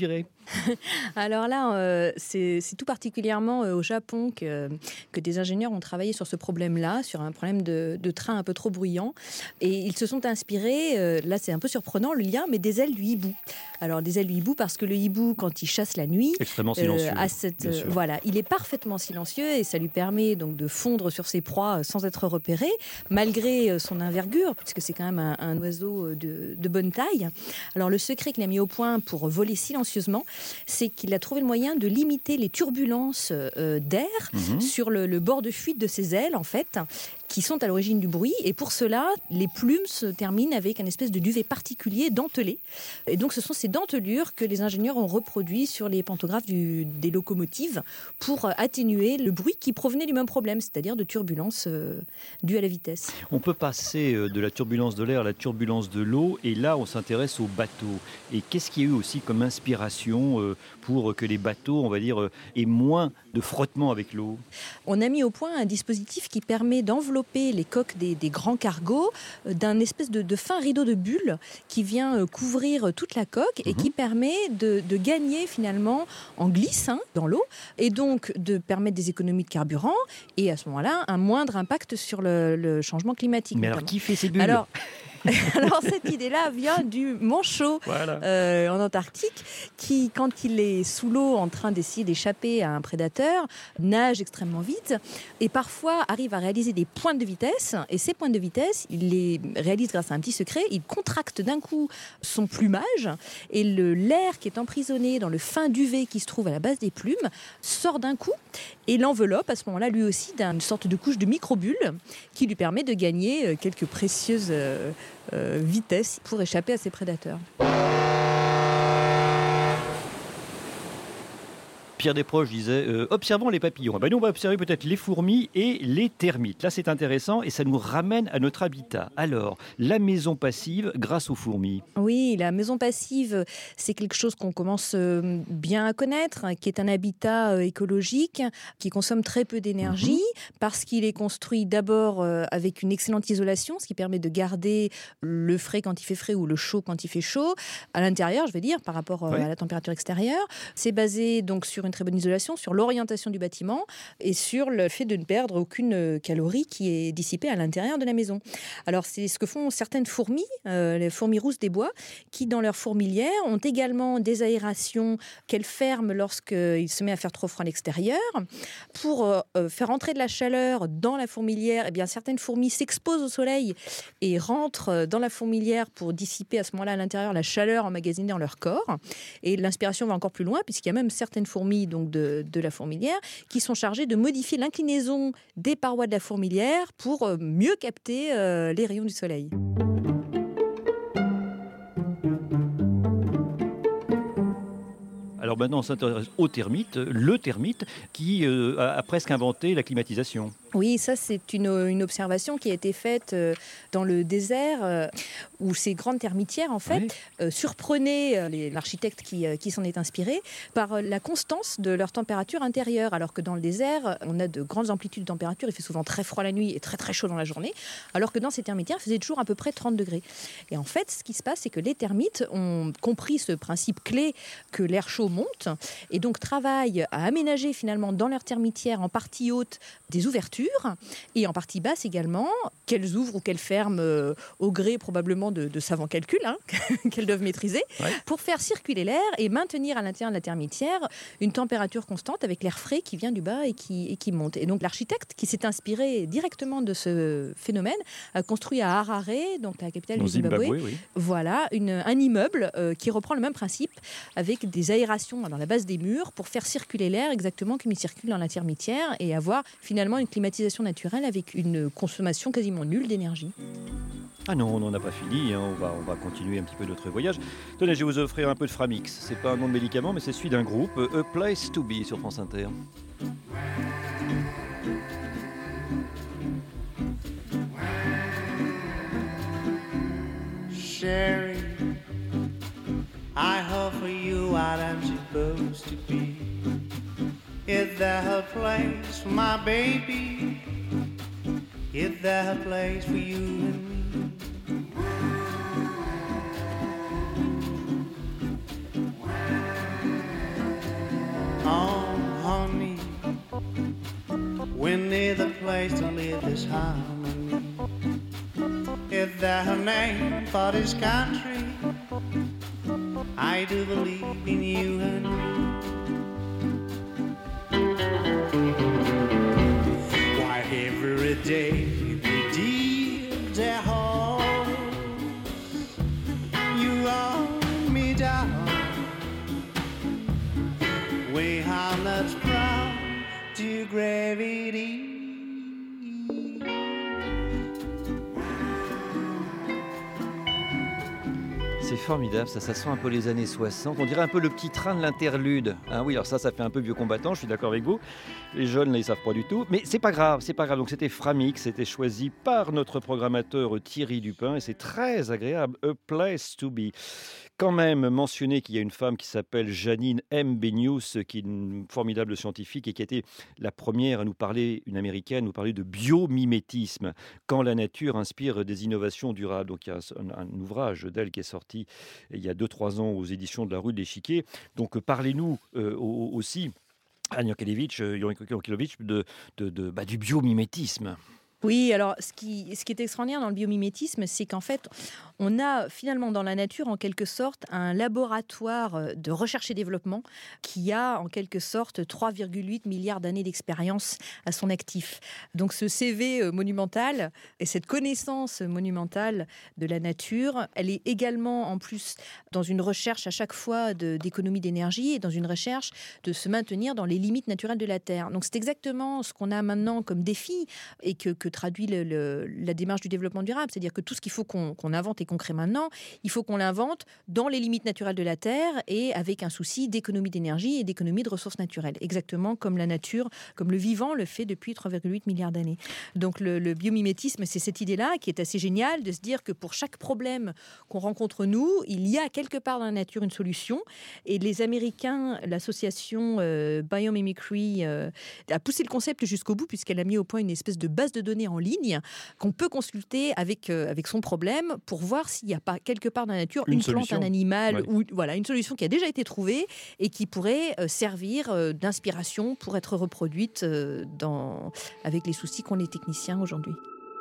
Alors là, euh, c'est, c'est tout particulièrement euh, au Japon que, que des ingénieurs ont travaillé sur ce problème-là, sur un problème de, de train un peu trop bruyant. Et ils se sont inspirés, euh, là c'est un peu surprenant le lien, mais des ailes du hibou. Alors des ailes du hibou parce que le hibou, quand il chasse la nuit, extrêmement silencieux. Euh, à cette, euh, voilà, il est parfaitement silencieux et ça lui permet donc de fondre sur ses proies sans être repéré, malgré son envergure, puisque c'est quand même un, un oiseau de, de bonne taille. Alors le secret qu'il a mis au point pour voler silencieusement, c'est qu'il a trouvé le moyen de limiter les turbulences euh, d'air mmh. sur le, le bord de fuite de ses ailes, en fait, qui sont à l'origine du bruit. Et pour cela, les plumes se terminent avec un espèce de duvet particulier dentelé. Et donc, ce sont ces dentelures que les ingénieurs ont reproduit sur les pantographes du, des locomotives pour atténuer le bruit qui provenait du même problème, c'est-à-dire de turbulences euh, dues à la vitesse. On peut passer de la turbulence de l'air à la turbulence de l'eau. Et là, on s'intéresse aux bateaux. Et qu'est-ce qu'il y a eu aussi comme inspiration euh, pour que les bateaux, on va dire, euh, aient moins de frottement avec l'eau ? On a mis au point un dispositif qui permet d'envelopper les coques des, des grands cargos d'un espèce de, de fin rideau de bulles qui vient couvrir toute la coque et mmh. qui permet de, de gagner finalement en glisse hein, dans l'eau et donc de permettre des économies de carburant et à ce moment-là un moindre impact sur le, le changement climatique. Mais notamment. Alors qui fait ces bulles ? Alors, Alors cette idée-là vient du manchot voilà. euh, en Antarctique qui, quand il est sous l'eau en train d'essayer d'échapper à un prédateur, nage extrêmement vite et parfois arrive à réaliser des pointes de vitesse. Et ces pointes de vitesse, il les réalise grâce à un petit secret. Il contracte d'un coup son plumage et le, l'air qui est emprisonné dans le fin duvet qui se trouve à la base des plumes sort d'un coup et l'enveloppe à ce moment-là lui aussi d'une sorte de couche de microbulle qui lui permet de gagner quelques précieuses euh, euh, vitesses pour échapper à ses prédateurs. Pierre Desproges disait euh, « Observons les papillons ». Ben nous, on va observer peut-être les fourmis et les termites. Là, c'est intéressant et ça nous ramène à notre habitat. Alors, la maison passive grâce aux fourmis. Oui, la maison passive, c'est quelque chose qu'on commence bien à connaître, qui est un habitat écologique, qui consomme très peu d'énergie, mmh. parce qu'il est construit d'abord avec une excellente isolation, ce qui permet de garder le frais quand il fait frais ou le chaud quand il fait chaud, à l'intérieur, je vais dire, par rapport oui. à la température extérieure. C'est basé donc sur une très bonne isolation, sur l'orientation du bâtiment et sur le fait de ne perdre aucune calorie qui est dissipée à l'intérieur de la maison. Alors c'est ce que font certaines fourmis, euh, les fourmis rousses des bois, qui dans leur fourmilière ont également des aérations qu'elles ferment lorsqu'il se met à faire trop froid à l'extérieur. Pour euh, faire entrer de la chaleur dans la fourmilière, eh bien, certaines fourmis s'exposent au soleil et rentrent dans la fourmilière pour dissiper à ce moment-là à l'intérieur la chaleur emmagasinée dans leur corps. Et l'inspiration va encore plus loin puisqu'il y a même certaines fourmis donc de, de la fourmilière qui sont chargées de modifier l'inclinaison des parois de la fourmilière pour euh, mieux capter euh, les rayons du soleil. Alors maintenant, on s'intéresse au termite, le termite qui euh, a presque inventé la climatisation. Oui, ça c'est une, une observation qui a été faite euh, dans le désert euh, où ces grandes termitières en fait oui. euh, surprenaient euh, les, l'architecte qui, euh, qui s'en est inspiré par euh, la constance de leur température intérieure, alors que dans le désert on a de grandes amplitudes de température, il fait souvent très froid la nuit et très très chaud dans la journée, alors que dans ces termitières il faisait toujours à peu près trente degrés. Et en fait ce qui se passe c'est que les termites ont compris ce principe clé que l'air chaud monte et donc travaillent à aménager finalement dans leur termitière en partie haute des ouvertures et en partie basse également, qu'elles ouvrent ou qu'elles ferment euh, au gré probablement de, de savants calculs hein, qu'elles doivent maîtriser, ouais. pour faire circuler l'air et maintenir à l'intérieur de la termitière une température constante avec l'air frais qui vient du bas et qui, et qui monte. Et donc l'architecte qui s'est inspiré directement de ce phénomène a construit à Harare, donc la capitale Au du Zimbabwe, Zimbabwe oui. voilà, une, un immeuble euh, qui reprend le même principe avec des aérations dans la base des murs pour faire circuler l'air exactement comme il circule dans la termitière et avoir finalement une climatisation naturelle avec une consommation quasiment nulle d'énergie. Ah non, on n'en a pas fini, hein. on, va, on va continuer un petit peu notre voyage. Tenez, je vais vous offrir un peu de Framix. C'est pas un nom de médicament, mais c'est celui d'un groupe, A Place to Be sur France Inter. Sherry, I offer you what I'm supposed to be. Is there a place for my baby? Is there a place for you and me? Oh, honey, we need a place to live this harmony. Is there a name for this country? I do believe in you and me. Why every day we dig their holes, you roll me down. We are not prone to gravity. C'est formidable, ça, ça sent un peu les années soixante. On dirait un peu le petit train de l'interlude. Hein, oui, alors ça, ça fait un peu vieux combattant, je suis d'accord avec vous. Les jeunes, là, ils savent pas du tout. Mais c'est pas grave, c'est pas grave. Donc c'était Framix, c'était choisi par notre programmateur Thierry Dupin et c'est très agréable. A Place to Be. Quand même mentionner qu'il y a une femme qui s'appelle Janine M. Benyus, qui est une formidable scientifique et qui a été la première à nous parler, une américaine, à nous parler de biomimétisme, quand la nature inspire des innovations durables. Donc il y a un, un ouvrage d'elle qui est sorti il y a deux trois ans aux éditions de la Rue de l'Échiquier. Donc parlez-nous euh, aussi, Anne Jankélévitch, de, de, de, bah, du biomimétisme. Oui, alors ce qui, ce qui est extraordinaire dans le biomimétisme, c'est qu'en fait, on a finalement dans la nature, en quelque sorte, un laboratoire de recherche et développement qui a en quelque sorte trois virgule huit milliards d'années d'expérience à son actif. Donc ce C V monumental et cette connaissance monumentale de la nature, elle est également en plus dans une recherche à chaque fois de, d'économie d'énergie et dans une recherche de se maintenir dans les limites naturelles de la Terre. Donc c'est exactement ce qu'on a maintenant comme défi et que, que traduit le, le, la démarche du développement durable. C'est-à-dire que tout ce qu'il faut qu'on, qu'on invente et qu'on crée maintenant, il faut qu'on l'invente dans les limites naturelles de la Terre et avec un souci d'économie d'énergie et d'économie de ressources naturelles. Exactement comme la nature, comme le vivant le fait depuis trois virgule huit milliards d'années. Donc le, le biomimétisme, c'est cette idée-là qui est assez géniale de se dire que pour chaque problème qu'on rencontre nous, il y a quelque part dans la nature une solution. Et les Américains, l'association euh, Biomimicry euh, a poussé le concept jusqu'au bout puisqu'elle a mis au point une espèce de base de données en ligne qu'on peut consulter avec, euh, avec son problème pour voir s'il n'y a pas quelque part dans la nature une, une plante, un animal, ouais. ou voilà, une solution qui a déjà été trouvée et qui pourrait euh, servir euh, d'inspiration pour être reproduite euh, dans, avec les soucis qu'ont les techniciens aujourd'hui.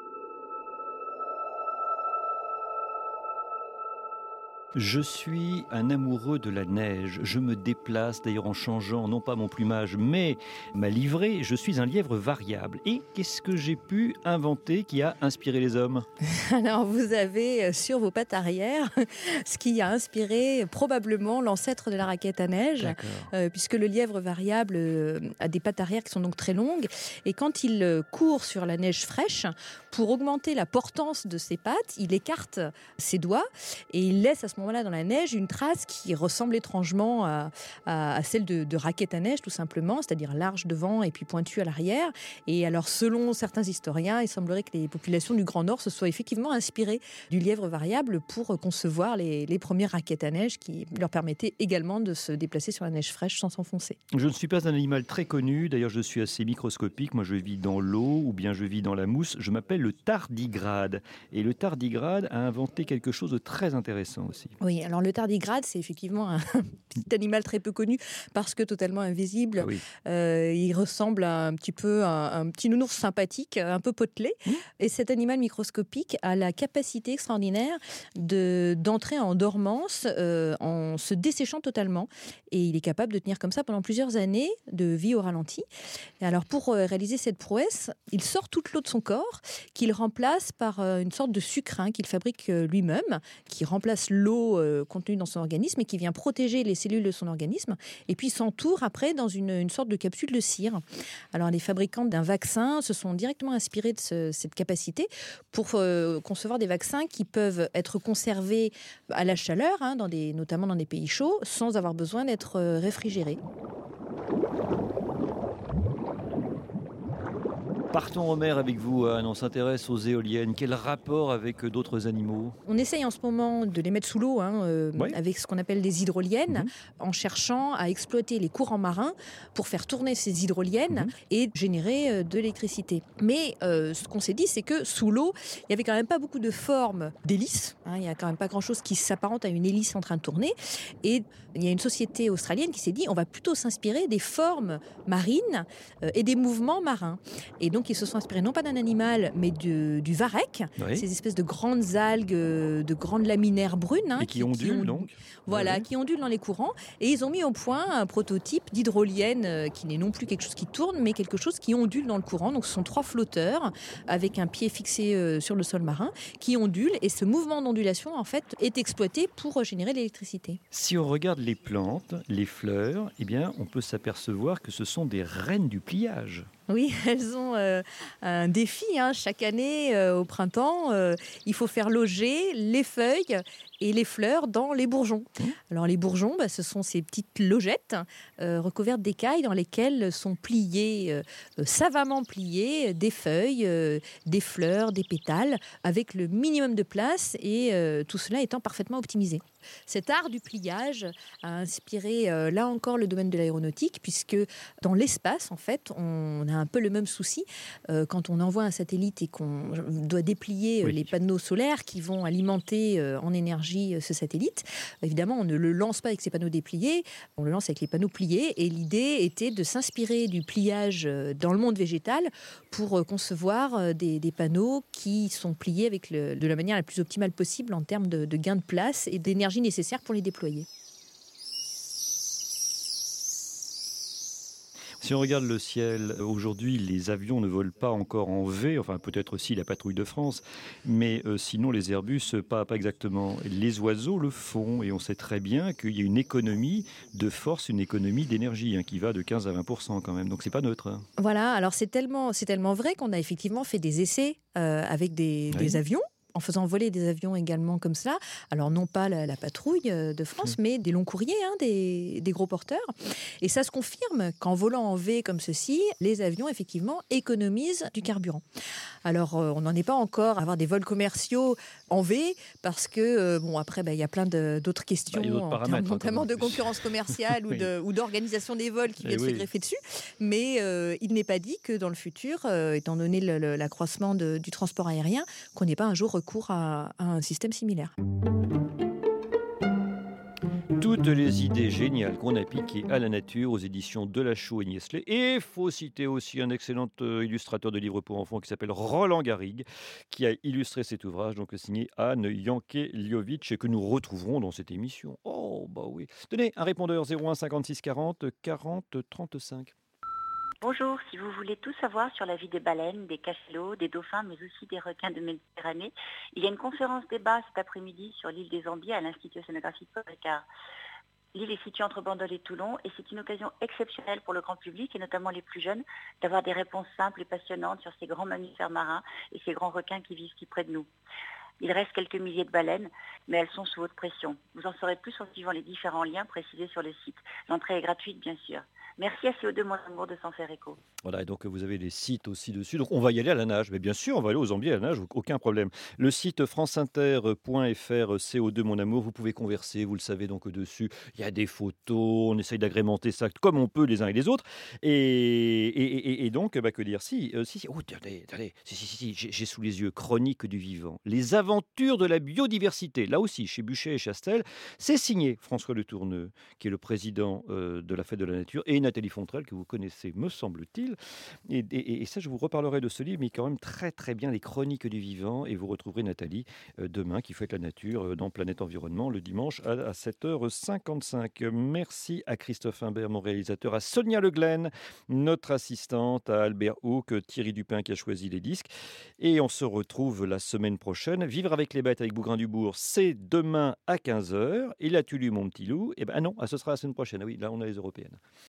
Je suis un amoureux de la neige. Je me déplace d'ailleurs en changeant non pas mon plumage mais ma livrée. Je suis un lièvre variable. Et qu'est-ce que j'ai pu inventer qui a inspiré les hommes ? Alors vous avez sur vos pattes arrière ce qui a inspiré probablement l'ancêtre de la raquette à neige, euh, puisque le lièvre variable euh, a des pattes arrière qui sont donc très longues. Et quand il euh, court sur la neige fraîche, pour augmenter la portance de ses pattes, il écarte ses doigts et il laisse à ce moment moment-là dans la neige une trace qui ressemble étrangement à, à, à celle de, de raquettes à neige tout simplement, c'est-à-dire large devant et puis pointue à l'arrière. Et alors selon certains historiens, il semblerait que les populations du Grand Nord se soient effectivement inspirées du lièvre variable pour concevoir les, les premières raquettes à neige qui leur permettaient également de se déplacer sur la neige fraîche sans s'enfoncer. Je ne suis pas un animal très connu, d'ailleurs je suis assez microscopique, moi je vis dans l'eau ou bien je vis dans la mousse, je m'appelle le tardigrade. Et le tardigrade a inventé quelque chose de très intéressant aussi. Oui, alors le tardigrade, c'est effectivement un petit animal très peu connu parce que totalement invisible. Ah oui. euh, il ressemble à un petit peu à un petit nounours sympathique, un peu potelé. Mmh. Et cet animal microscopique a la capacité extraordinaire de, d'entrer en dormance euh, en se desséchant totalement. Et il est capable de tenir comme ça pendant plusieurs années de vie au ralenti. Et alors pour euh, réaliser cette prouesse, il sort toute l'eau de son corps qu'il remplace par euh, une sorte de sucre hein, qu'il fabrique euh, lui-même, qui remplace l'eau euh, contenue dans son organisme et qui vient protéger les cellules de son organisme. Et puis il s'entoure après dans une, une sorte de capsule de cire. Alors les fabricants d'un vaccin se sont directement inspirés de ce, cette capacité pour euh, concevoir des vaccins qui peuvent être conservés à la chaleur, hein, dans des, notamment dans des pays chauds, sans avoir besoin d'être euh, réfrigérés. Partons en mer avec vous, Anne. On s'intéresse aux éoliennes. Quel rapport avec d'autres animaux ? On essaye en ce moment de les mettre sous l'eau hein, euh, oui. avec ce qu'on appelle des hydroliennes, mmh. en cherchant à exploiter les courants marins pour faire tourner ces hydroliennes mmh. et générer euh, de l'électricité. Mais euh, ce qu'on s'est dit, c'est que sous l'eau, il n'y avait quand même pas beaucoup de formes d'hélices. Hein, il n'y a quand même pas grand-chose qui s'apparente à une hélice en train de tourner. Et il y a une société australienne qui s'est dit on va plutôt s'inspirer des formes marines euh, et des mouvements marins. Et donc, Donc, ils se sont inspirés non pas d'un animal, mais de, du varech, oui. ces espèces de grandes algues, de grandes laminaires brunes. Hein, et qui, qui ondulent, qui donc. Voilà, oui. qui ondulent dans les courants. Et ils ont mis au point un prototype d'hydrolienne euh, qui n'est non plus quelque chose qui tourne, mais quelque chose qui ondule dans le courant. Donc, ce sont trois flotteurs avec un pied fixé euh, sur le sol marin qui ondulent. Et ce mouvement d'ondulation, en fait, est exploité pour générer de l'électricité. Si on regarde les plantes, les fleurs, eh bien, on peut s'apercevoir que ce sont des reines du pliage. Oui, elles ont euh, un défi hein, chaque année euh, au printemps. Euh, il faut faire loger les feuilles et les fleurs dans les bourgeons. Mmh. Alors les bourgeons, bah, ce sont ces petites logettes euh, recouvertes d'écailles dans lesquelles sont pliées, euh, savamment pliées, des feuilles, euh, des fleurs, des pétales, avec le minimum de place et euh, tout cela étant parfaitement optimisé. Cet art du pliage a inspiré, euh, là encore, le domaine de l'aéronautique, puisque dans l'espace, en fait, on a un peu le même souci. Euh, quand on envoie un satellite et qu'on doit déplier oui. les panneaux solaires qui vont alimenter euh, en énergie euh, ce satellite, évidemment, on ne le lance pas avec ces panneaux dépliés, on le lance avec les panneaux pliés. Et l'idée était de s'inspirer du pliage euh, dans le monde végétal pour euh, concevoir euh, des, des panneaux qui sont pliés avec le, de la manière la plus optimale possible en termes de, de gain de place et d'énergie nécessaire pour les déployer. Si on regarde le ciel, aujourd'hui, les avions ne volent pas encore en V, enfin peut-être aussi la patrouille de France, mais euh, sinon les Airbus, pas, pas exactement. Les oiseaux le font et on sait très bien qu'il y a une économie de force, une économie d'énergie hein, qui va de quinze à vingt pour cent quand même, donc c'est pas neutre. Hein. Voilà, alors c'est tellement, c'est tellement vrai qu'on a effectivement fait des essais euh, avec des, oui. des avions, en faisant voler des avions également comme ça. Alors non pas la, la patrouille de France, mmh. mais des longs courriers, hein, des, des gros porteurs. Et ça se confirme qu'en volant en V comme ceci, les avions effectivement économisent du carburant. Alors euh, on n'en est pas encore à avoir des vols commerciaux en V, parce que euh, bon après bah, y a plein de, d'autres questions, bah, d'autres en termes, notamment de concurrence commerciale oui. ou, de, ou d'organisation des vols qui viennent oui. se greffer dessus. Mais euh, il n'est pas dit que dans le futur, euh, étant donné le, le, l'accroissement de, du transport aérien, qu'on n'ait pas un jour recours à, à un système similaire. Toutes les idées géniales qu'on a piquées à la nature aux éditions Delachaux et Niestlé. Et il faut citer aussi un excellent illustrateur de livres pour enfants qui s'appelle Roland Garrigue, qui a illustré cet ouvrage, donc signé Anne Jankéliovitch, et que nous retrouverons dans cette émission. Oh, bah oui. Tenez, un répondeur zéro un cinquante-six quarante quarante trente-cinq. Bonjour, si vous voulez tout savoir sur la vie des baleines, des cachalots, des dauphins, mais aussi des requins de Méditerranée, il y a une conférence débat cet après-midi sur l'île des Ambiers à l'Institut océanographique Paul Ricard. L'île est située entre Bandol et Toulon et c'est une occasion exceptionnelle pour le grand public et notamment les plus jeunes d'avoir des réponses simples et passionnantes sur ces grands mammifères marins et ces grands requins qui vivent si près de nous. Il reste quelques milliers de baleines, mais elles sont sous haute pression. Vous en saurez plus en suivant les différents liens précisés sur le site. L'entrée est gratuite, bien sûr. Merci à C O deux Mon Amour de s'en faire écho. Voilà, et donc vous avez les sites aussi dessus. Donc on va y aller à la nage. Mais bien sûr, on va aller aux Zambiers à la nage, aucun problème. Le site franceinter point f r, C O deux Mon Amour, vous pouvez converser, vous le savez donc dessus. Il y a des photos, on essaye d'agrémenter ça comme on peut les uns et les autres. Et, et, et, et donc, bah, que dire si, euh, si, si, oh, attendez, attendez, si, si, si, si, j'ai, j'ai sous les yeux Chronique du vivant. Les aventures de la biodiversité. Là aussi, chez Buchet et Chastel, c'est signé François Le Tourneux, qui est le président euh, de la Fête de la Nature, et Nathalie Fontrelle, que vous connaissez, me semble-t-il. Et, et, et ça, je vous reparlerai de ce livre, mais quand même très très bien, les Chroniques du vivant. Et vous retrouverez Nathalie euh, demain, qui fête la nature euh, dans Planète Environnement, le dimanche à, à sept heures cinquante-cinq. Merci à Christophe Imbert, mon réalisateur, à Sonia Le Glen, notre assistante, à Albert Houck, Thierry Dupin qui a choisi les disques. Et on se retrouve la semaine prochaine. Vivre avec les bêtes avec Bougrain-Dubourg, c'est demain à quinze heures. Et là, tu lu mon petit loup. Et ben non, ah, ce sera la semaine prochaine. Ah oui, là, on a les européennes.